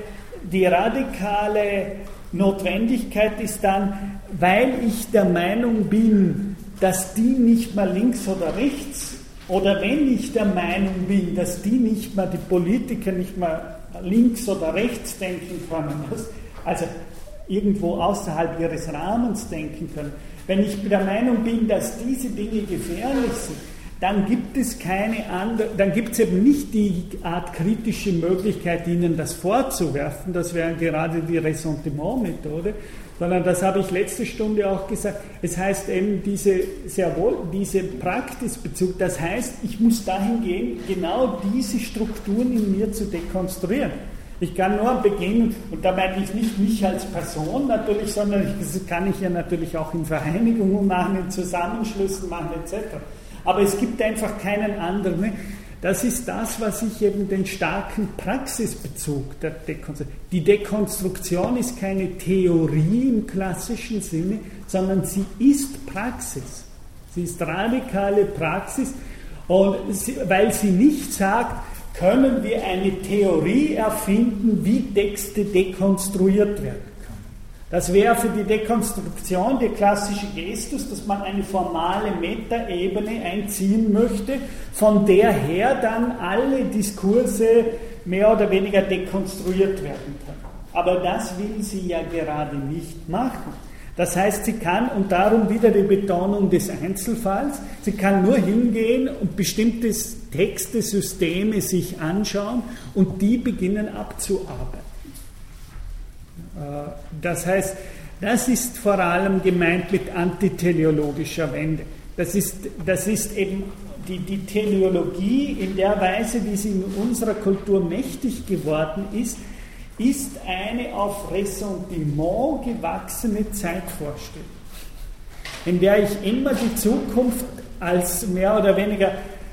Notwendigkeit ist dann, weil ich der Meinung bin, dass die nicht mehr links oder rechts, oder wenn ich der Meinung bin, dass die Politiker nicht mehr links oder rechts denken können. Also irgendwo außerhalb ihres Rahmens denken können. Wenn ich der Meinung bin, dass diese Dinge gefährlich sind, dann gibt es dann gibt es eben nicht die Art kritische Möglichkeit, ihnen das vorzuwerfen, das wäre gerade die Ressentiment-Methode, sondern das habe ich letzte Stunde auch gesagt, es heißt eben diese Praxisbezug, das heißt, ich muss dahin gehen, genau diese Strukturen in mir zu dekonstruieren. Ich kann nur beginnen, und da meine ich nicht mich als Person natürlich, sondern das kann ich ja natürlich auch in Vereinigungen machen, in Zusammenschlüssen machen etc. Aber es gibt einfach keinen anderen. Das ist das, was ich eben den starken Praxisbezug der Dekonstruktion. Die Dekonstruktion ist keine Theorie im klassischen Sinne, sondern sie ist Praxis. Sie ist radikale Praxis. Und weil sie nicht sagt, können wir eine Theorie erfinden, wie Texte dekonstruiert werden können. Das wäre für die Dekonstruktion der klassische Gestus, dass man eine formale Metaebene einziehen möchte, von der her dann alle Diskurse mehr oder weniger dekonstruiert werden können. Aber das will sie ja gerade nicht machen. Das heißt, sie kann, und darum wieder die Betonung des Einzelfalls, sie kann nur hingehen und bestimmte Texte, Systeme sich anschauen und die beginnen abzuarbeiten. Das heißt, das ist vor allem gemeint mit antiteleologischer Wende. Das ist eben die Teleologie in der Weise, wie sie in unserer Kultur mächtig geworden ist eine auf Ressentiment gewachsene Zeitvorstellung, in der ich immer die Zukunft als mehr oder weniger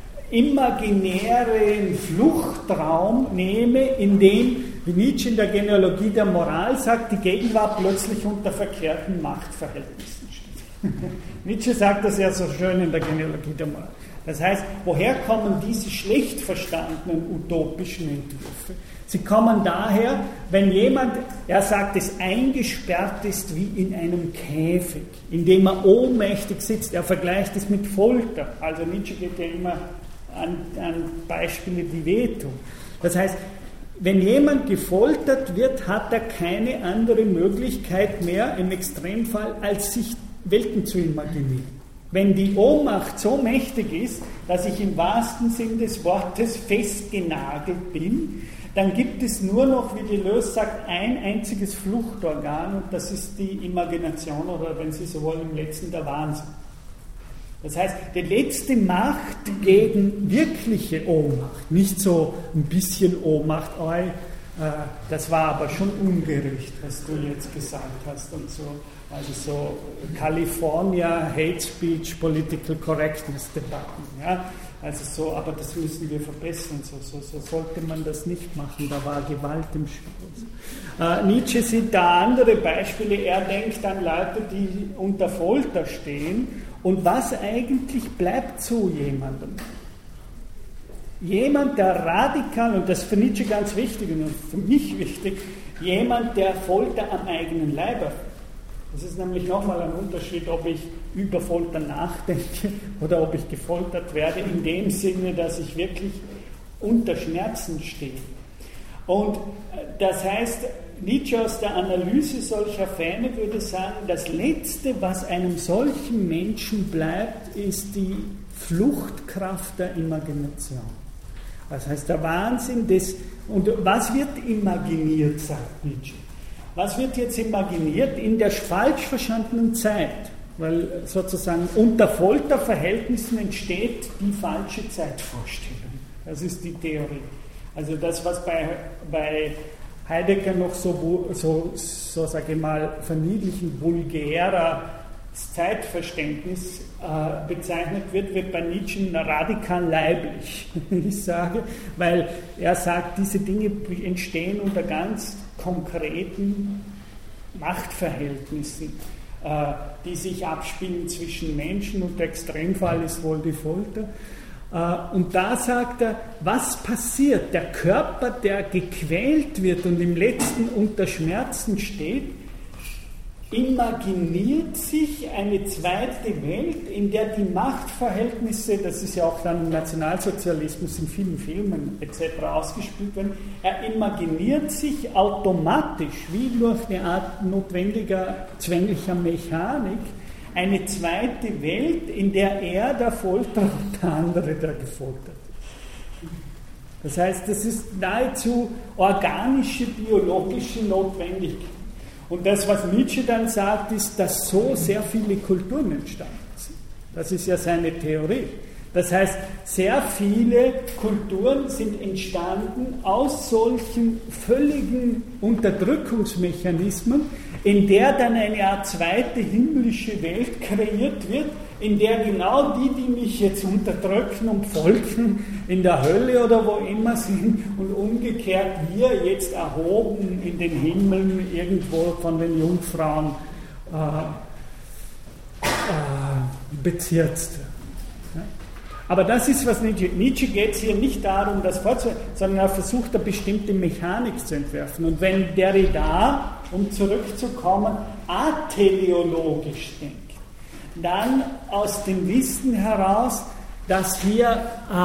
imaginären Fluchtraum nehme, in dem, wie Nietzsche in der Genealogie der Moral sagt, die Gegenwart plötzlich unter verkehrten Machtverhältnissen steht. Nietzsche sagt das ja so schön in der Genealogie der Moral. Das heißt, woher kommen diese schlecht verstandenen utopischen Entwürfe? Sie kommen daher, wenn jemand, er sagt, es eingesperrt ist wie in einem Käfig, in dem er ohnmächtig sitzt. Er vergleicht es mit Folter. Also Nietzsche geht ja immer an Beispiele, die wehtun. Das heißt, wenn jemand gefoltert wird, hat er keine andere Möglichkeit mehr, im Extremfall, als sich Welten zu imaginieren. Wenn die Ohnmacht so mächtig ist, dass ich im wahrsten Sinn des Wortes festgenagelt bin, dann gibt es nur noch, wie Deleuze sagt, ein einziges Fluchtorgan und das ist die Imagination oder, wenn Sie so wollen, im letzten der Wahnsinn. Das heißt, die letzte Macht gegen wirkliche Ohnmacht, nicht so ein bisschen Ohnmacht, das war aber schon ungerecht, was du jetzt gesagt hast und so. Also so California, Hate Speech, Political Correctness Debatten. Ja? Also so, aber das müssen wir verbessern, so sollte man das nicht machen, da war Gewalt im Spiel. Nietzsche sieht da andere Beispiele, er denkt an Leute, die unter Folter stehen und was eigentlich bleibt zu jemandem? Jemand, der radikal, und das ist für Nietzsche ganz wichtig und für mich wichtig, jemand, der Folter am eigenen Leib erfährt. Das ist nämlich nochmal ein Unterschied, ob ich über Folter nachdenke oder ob ich gefoltert werde, in dem Sinne, dass ich wirklich unter Schmerzen stehe. Und das heißt, Nietzsche aus der Analyse solcher Fälle würde sagen, das Letzte, was einem solchen Menschen bleibt, ist die Fluchtkraft der Imagination. Das heißt, der Wahnsinn des... Und was wird imaginiert, sagt Nietzsche? Was wird jetzt imaginiert in der falsch verstandenen Zeit? Weil sozusagen unter Folterverhältnissen entsteht die falsche Zeitvorstellung. Das ist die Theorie. Also das, was bei Heidegger noch so sage ich mal, verniedlichen, vulgärer Zeitverständnis bezeichnet wird bei Nietzsche radikal leiblich, ich sage, weil er sagt, diese Dinge entstehen unter ganz konkreten Machtverhältnissen, die sich abspielen zwischen Menschen und der Extremfall ist wohl die Folter. Und da sagt er, was passiert? Der Körper, der gequält wird und im letzten unter Schmerzen steht, imaginiert sich eine zweite Welt, in der die Machtverhältnisse, das ist ja auch dann im Nationalsozialismus in vielen Filmen etc. ausgespielt werden, er imaginiert sich automatisch, wie durch eine Art notwendiger, zwänglicher Mechanik, eine zweite Welt, in der er der Folterer und der andere der Gefolterte. Das heißt, das ist nahezu organische, biologische Notwendigkeit. Und das, was Nietzsche dann sagt, ist, dass so sehr viele Kulturen entstanden sind. Das ist ja seine Theorie. Das heißt, sehr viele Kulturen sind entstanden aus solchen völligen Unterdrückungsmechanismen, in der dann eine Art zweite himmlische Welt kreiert wird, in der genau die mich jetzt unterdrücken und folgen, in der Hölle oder wo immer sind und umgekehrt wir jetzt erhoben in den Himmeln irgendwo von den Jungfrauen bezirzt werden. Ja? Aber das ist, was Nietzsche geht es hier nicht darum, das vorzunehmen, sondern er versucht, eine bestimmte Mechanik zu entwerfen. Und wenn Derrida, um zurückzukommen, ateleologisch denkt, dann aus dem Wissen heraus, dass wir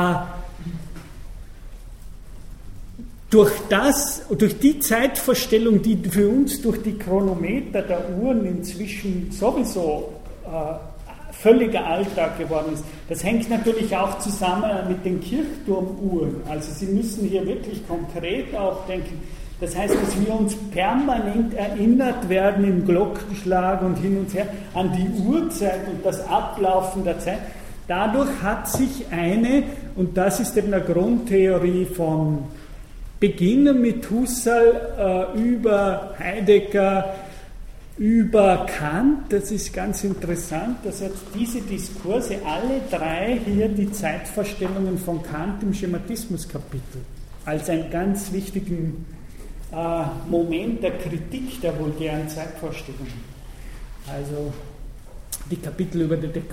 durch die Zeitvorstellung, die für uns durch die Chronometer der Uhren inzwischen sowieso völliger Alltag geworden ist, das hängt natürlich auch zusammen mit den Kirchturmuhren. Also Sie müssen hier wirklich konkret auch denken. Das heißt, dass wir uns permanent erinnert werden im Glockenschlag und hin und her an die Uhrzeit und das Ablaufen der Zeit. Dadurch hat sich und das ist eben eine Grundtheorie von beginnen mit Husserl über Heidegger, über Kant, das ist ganz interessant, dass jetzt diese Diskurse, alle drei hier die Zeitvorstellungen von Kant im Schematismuskapitel als einen ganz wichtigen Moment der Kritik der vulgären Zeitvorstellungen. Also die Kapitel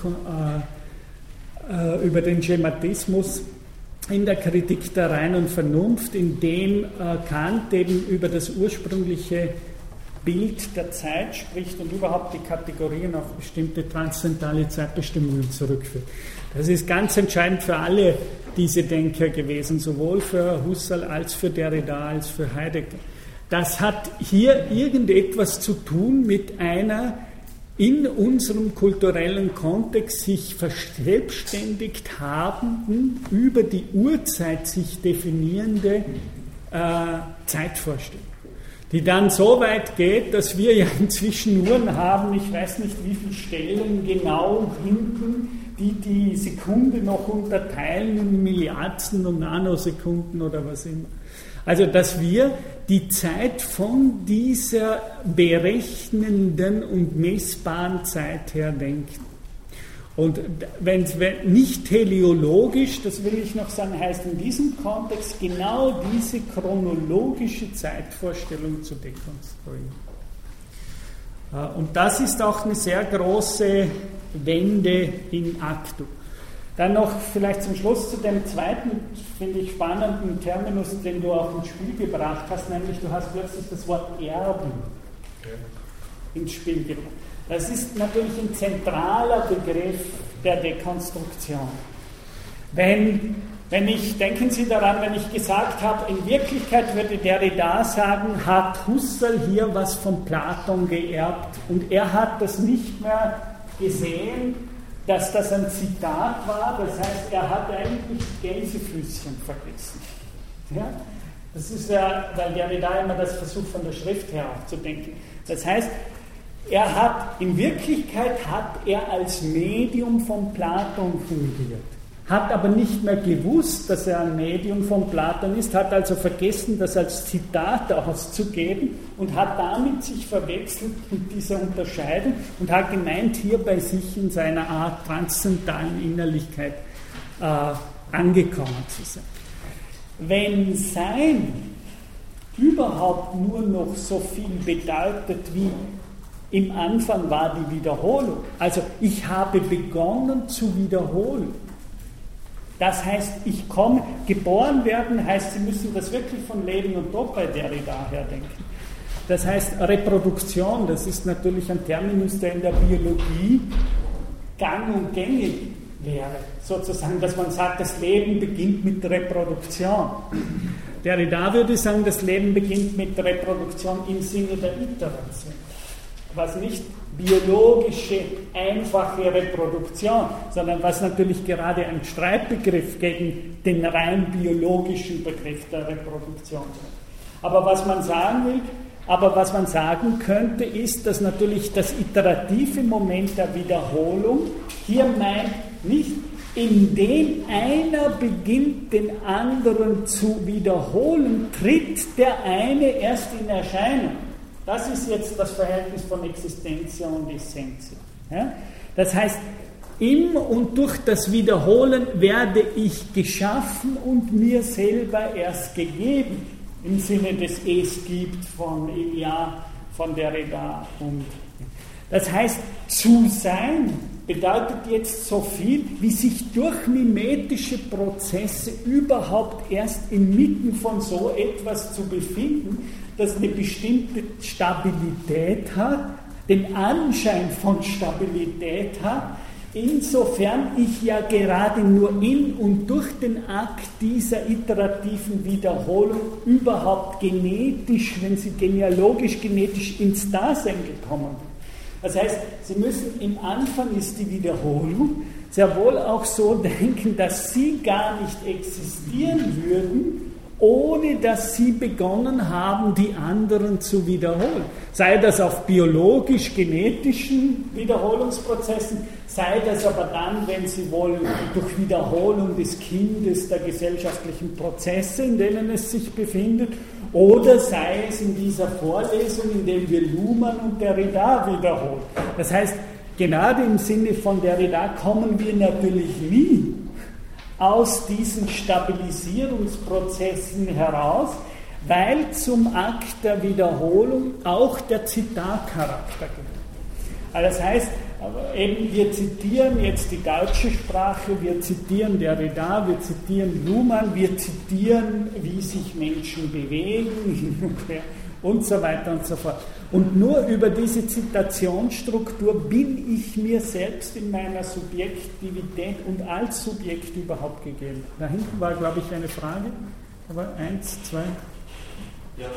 über den Schematismus in der Kritik der reinen Vernunft, in dem Kant eben über das ursprüngliche Bild der Zeit spricht und überhaupt die Kategorien auf bestimmte transzendentale Zeitbestimmungen zurückführt. Das ist ganz entscheidend für alle diese Denker gewesen, sowohl für Husserl als für Derrida als für Heidegger. Das hat hier irgendetwas zu tun mit einer in unserem kulturellen Kontext sich verselbstständigt habenden, über die Urzeit sich definierende Zeitvorstellung, die dann so weit geht, dass wir ja inzwischen Uhren haben, ich weiß nicht wie viele Stellen genau hinten, die Sekunde noch unterteilen in Milliardsten und Nanosekunden oder was immer. Also, dass wir die Zeit von dieser berechnenden und messbaren Zeit her denken. Und wenn nicht teleologisch, das will ich noch sagen, heißt in diesem Kontext genau diese chronologische Zeitvorstellung zu dekonstruieren. Und das ist auch eine sehr große Wende in actu. Dann noch vielleicht zum Schluss zu dem zweiten, finde ich, spannenden Terminus, den du auch ins Spiel gebracht hast, nämlich du hast plötzlich das Wort Erben ins Spiel gebracht. Das ist natürlich ein zentraler Begriff der Dekonstruktion. Denken Sie daran, wenn ich gesagt habe, in Wirklichkeit würde Derrida sagen, hat Husserl hier was von Platon geerbt und er hat das nicht mehr gesehen, dass das ein Zitat war, das heißt, er hat eigentlich Gänsefüßchen vergessen. Ja? Das ist ja, weil Derrida immer das versucht, von der Schrift her aufzudenken. Das heißt, in Wirklichkeit hat er als Medium von Platon fungiert, hat aber nicht mehr gewusst, dass er ein Medium von Platon ist, hat also vergessen, das als Zitat auszugeben und hat damit sich verwechselt mit dieser Unterscheidung und hat gemeint, hier bei sich in seiner Art transzendentalen Innerlichkeit angekommen zu sein. Wenn Sein überhaupt nur noch so viel bedeutet wie im Anfang war die Wiederholung. Also ich habe begonnen zu wiederholen. Das heißt, geboren werden heißt, Sie müssen das wirklich von Leben und Tod bei Derrida her denken. Das heißt, Reproduktion, das ist natürlich ein Terminus, der in der Biologie gang und gängig wäre. Sozusagen, dass man sagt, das Leben beginnt mit Reproduktion. Derrida würde sagen, das Leben beginnt mit Reproduktion im Sinne der Iteration. Was nicht biologische, einfache Reproduktion, sondern was natürlich gerade ein Streitbegriff gegen den rein biologischen Begriff der Reproduktion ist. Aber was man sagen könnte, ist, dass natürlich das iterative Moment der Wiederholung hier meint nicht, indem einer beginnt, den anderen zu wiederholen, tritt der eine erst in Erscheinung. Das ist jetzt das Verhältnis von Existentia und Essentia. Ja? Das heißt, im und durch das Wiederholen werde ich geschaffen und mir selber erst gegeben, im Sinne des Es gibt von Eliade, von Derrida. Das heißt, zu sein bedeutet jetzt so viel, wie sich durch mimetische Prozesse überhaupt erst inmitten von so etwas zu befinden, das eine bestimmte Stabilität hat, den Anschein von Stabilität hat, insofern ich ja gerade nur in und durch den Akt dieser iterativen Wiederholung überhaupt genetisch, wenn Sie genealogisch, genetisch ins Dasein gekommen bin. Das heißt, Sie müssen im Anfang ist die Wiederholung sehr wohl auch so denken, dass Sie gar nicht existieren würden, ohne dass Sie begonnen haben, die anderen zu wiederholen. Sei das auf biologisch-genetischen Wiederholungsprozessen, sei das aber dann, wenn Sie wollen, durch Wiederholung des Kindes, der gesellschaftlichen Prozesse, in denen es sich befindet, oder sei es in dieser Vorlesung, in der wir Luhmann und Derrida wiederholen. Das heißt, gerade im Sinne von Derrida kommen wir natürlich nie aus diesen Stabilisierungsprozessen heraus, weil zum Akt der Wiederholung auch der Zitatcharakter gehört. Also das heißt, eben wir zitieren jetzt die deutsche Sprache, wir zitieren Derrida, wir zitieren Luhmann, wir zitieren, wie sich Menschen bewegen und so weiter und so fort. Und nur über diese Zitationsstruktur bin ich mir selbst in meiner Subjektivität und als Subjekt überhaupt gegeben. Da hinten war, glaube ich, eine Frage. Aber 1, 2. Ja,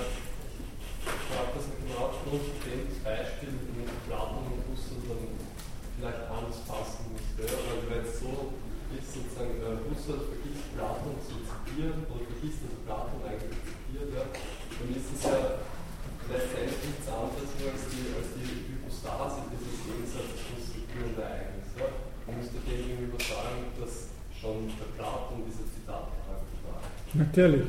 ich glaube, dass man genau aufgrund dem Beispiel mit Platon und Husserl dann vielleicht anders fassen müsste. Weil wenn es so ist, sozusagen, Husserl vergisst Platon zu zitieren oder vergisst, dass Platon eigentlich zitiert, ja, dann ist es ja letztendlich nichts anderes als die Hypostase dieses gegensatzkonstituierenden Ereignisses. Ja. Man müsste dem gegenüber sagen, dass schon der Platon dieser Zitatcharakter war. Natürlich.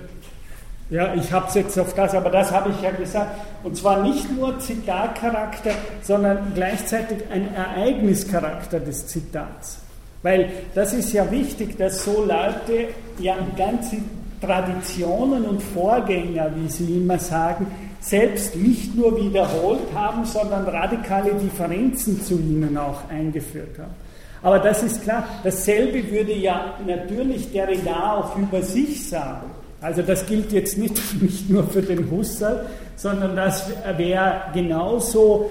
Ja, ich habe es jetzt auf das, aber das habe ich ja gesagt. Und zwar nicht nur Zitatcharakter, sondern gleichzeitig ein Ereignischarakter des Zitats. Weil das ist ja wichtig, dass so Leute ja ganze Traditionen und Vorgänger, wie sie immer sagen, selbst nicht nur wiederholt haben, sondern radikale Differenzen zu ihnen auch eingeführt haben. Aber das ist klar, dasselbe würde ja natürlich Derrida auch über sich sagen. Also das gilt jetzt nicht nur für den Husserl, sondern das wäre genauso,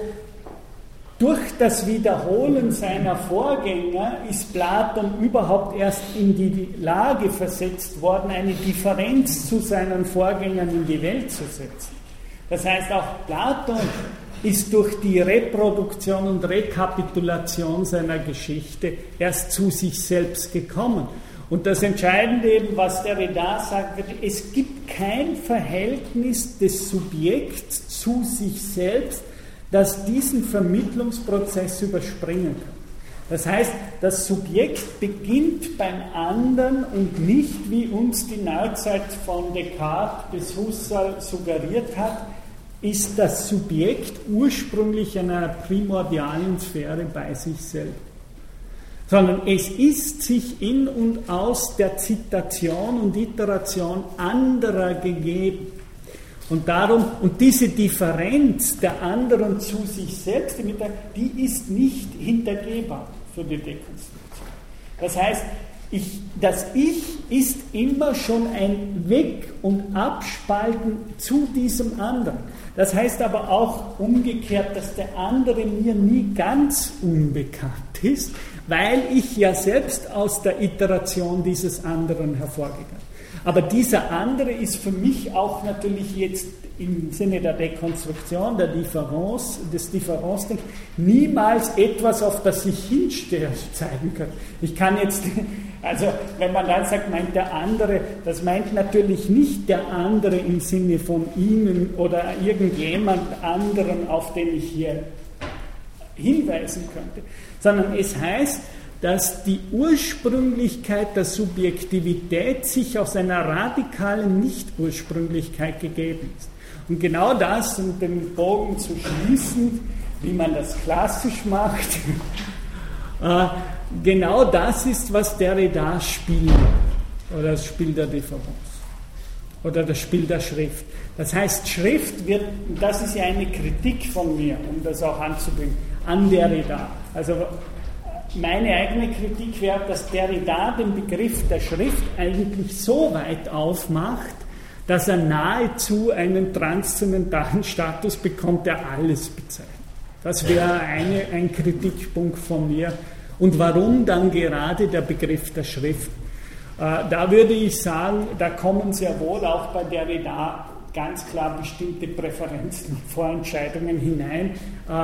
durch das Wiederholen seiner Vorgänger ist Platon überhaupt erst in die Lage versetzt worden, eine Differenz zu seinen Vorgängern in die Welt zu setzen. Das heißt, auch Platon ist durch die Reproduktion und Rekapitulation seiner Geschichte erst zu sich selbst gekommen. Und das Entscheidende eben, was Derrida sagt, es gibt kein Verhältnis des Subjekts zu sich selbst, das diesen Vermittlungsprozess überspringen kann. Das heißt, das Subjekt beginnt beim anderen und nicht, wie uns die Neuzeit von Descartes bis Husserl suggeriert hat, ist das Subjekt ursprünglich in einer primordialen Sphäre bei sich selbst. Sondern es ist sich in und aus der Zitation und Iteration anderer gegeben. Und darum, und diese Differenz der anderen zu sich selbst, die ist nicht hintergehbar für die Dekonstruktion. Das heißt, Das Ich ist immer schon ein Weg- und Abspalten zu diesem anderen. Das heißt aber auch umgekehrt, dass der andere mir nie ganz unbekannt ist, weil ich ja selbst aus der Iteration dieses anderen hervorgegangen bin. Aber dieser andere ist für mich auch natürlich jetzt im Sinne der Dekonstruktion, der Difference, des Difference-Denkens, niemals etwas, auf das ich hinstehe, zeigen kann. Ich kann jetzt, also wenn man dann sagt, meint der andere, das meint natürlich nicht der andere im Sinne von Ihnen oder irgendjemand anderen, auf den ich hier hinweisen könnte, sondern es heißt, dass die Ursprünglichkeit der Subjektivität sich aus einer radikalen Nicht-Ursprünglichkeit gegeben ist. Und genau das, um den Bogen zu schließen, wie man das klassisch macht, genau das ist, was Derrida spielt, oder das Spiel der Differenz, oder das Spiel der Schrift. Das heißt, Schrift wird, das ist ja eine Kritik von mir, um das auch anzubringen, an Derrida. Also meine eigene Kritik wäre, dass Derrida den Begriff der Schrift eigentlich so weit aufmacht, dass er nahezu einen transzendentalen Status bekommt, der alles bezeichnet. Das wäre ein Kritikpunkt von mir. Und warum dann gerade der Begriff der Schrift? Da würde ich sagen, da kommen sehr wohl auch bei Derrida ganz klar bestimmte Präferenzen und Vorentscheidungen hinein.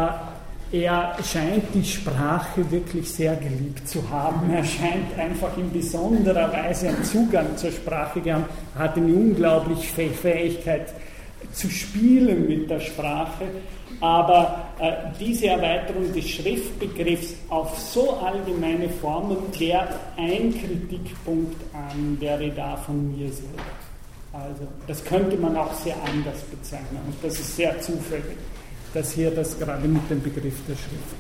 Er scheint die Sprache wirklich sehr geliebt zu haben. Er scheint einfach in besonderer Weise einen Zugang zur Sprache gehabt, hat eine unglaubliche Fähigkeit zu spielen mit der Sprache. Aber diese Erweiterung des Schriftbegriffs auf so allgemeine Formen wäre ein Kritikpunkt an Derrida von mir selber. Also das könnte man auch sehr anders bezeichnen und das ist sehr zufällig, dass hier das gerade mit dem Begriff der Schrift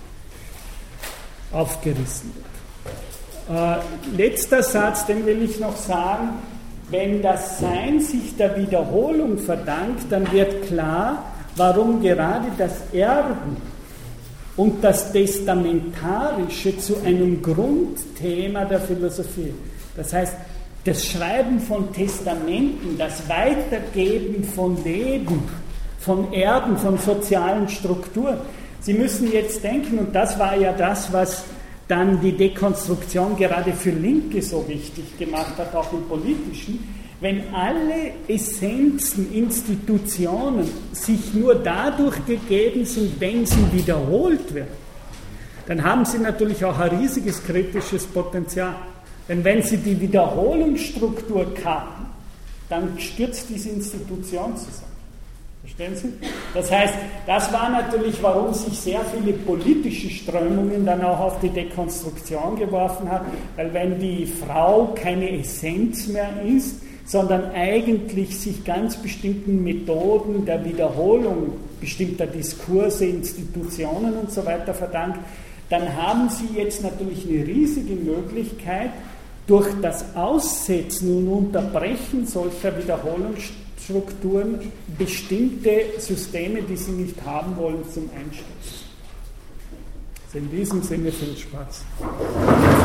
aufgerissen wird. Letzter Satz, den will ich noch sagen. Wenn das Sein sich der Wiederholung verdankt, dann wird klar, warum gerade das Erben und das Testamentarische zu einem Grundthema der Philosophie. Das heißt, das Schreiben von Testamenten, das Weitergeben von Leben, von Erben, von sozialen Strukturen. Sie müssen jetzt denken, und das war ja das, was dann die Dekonstruktion gerade für Linke so wichtig gemacht hat, auch im Politischen, wenn alle Essenzen, Institutionen sich nur dadurch gegeben sind, wenn sie wiederholt werden, dann haben sie natürlich auch ein riesiges kritisches Potenzial. Denn wenn sie die Wiederholungsstruktur kappen, dann stürzt diese Institution zusammen. Verstehen Sie? Das heißt, das war natürlich, warum sich sehr viele politische Strömungen dann auch auf die Dekonstruktion geworfen haben, weil wenn die Frau keine Essenz mehr ist, sondern eigentlich sich ganz bestimmten Methoden der Wiederholung bestimmter Diskurse, Institutionen und so weiter verdankt, dann haben sie jetzt natürlich eine riesige Möglichkeit, durch das Aussetzen und Unterbrechen solcher Wiederholungsstrukturen bestimmte Systeme, die sie nicht haben wollen, zum Einstürzen. Also in diesem Sinne viel Spaß.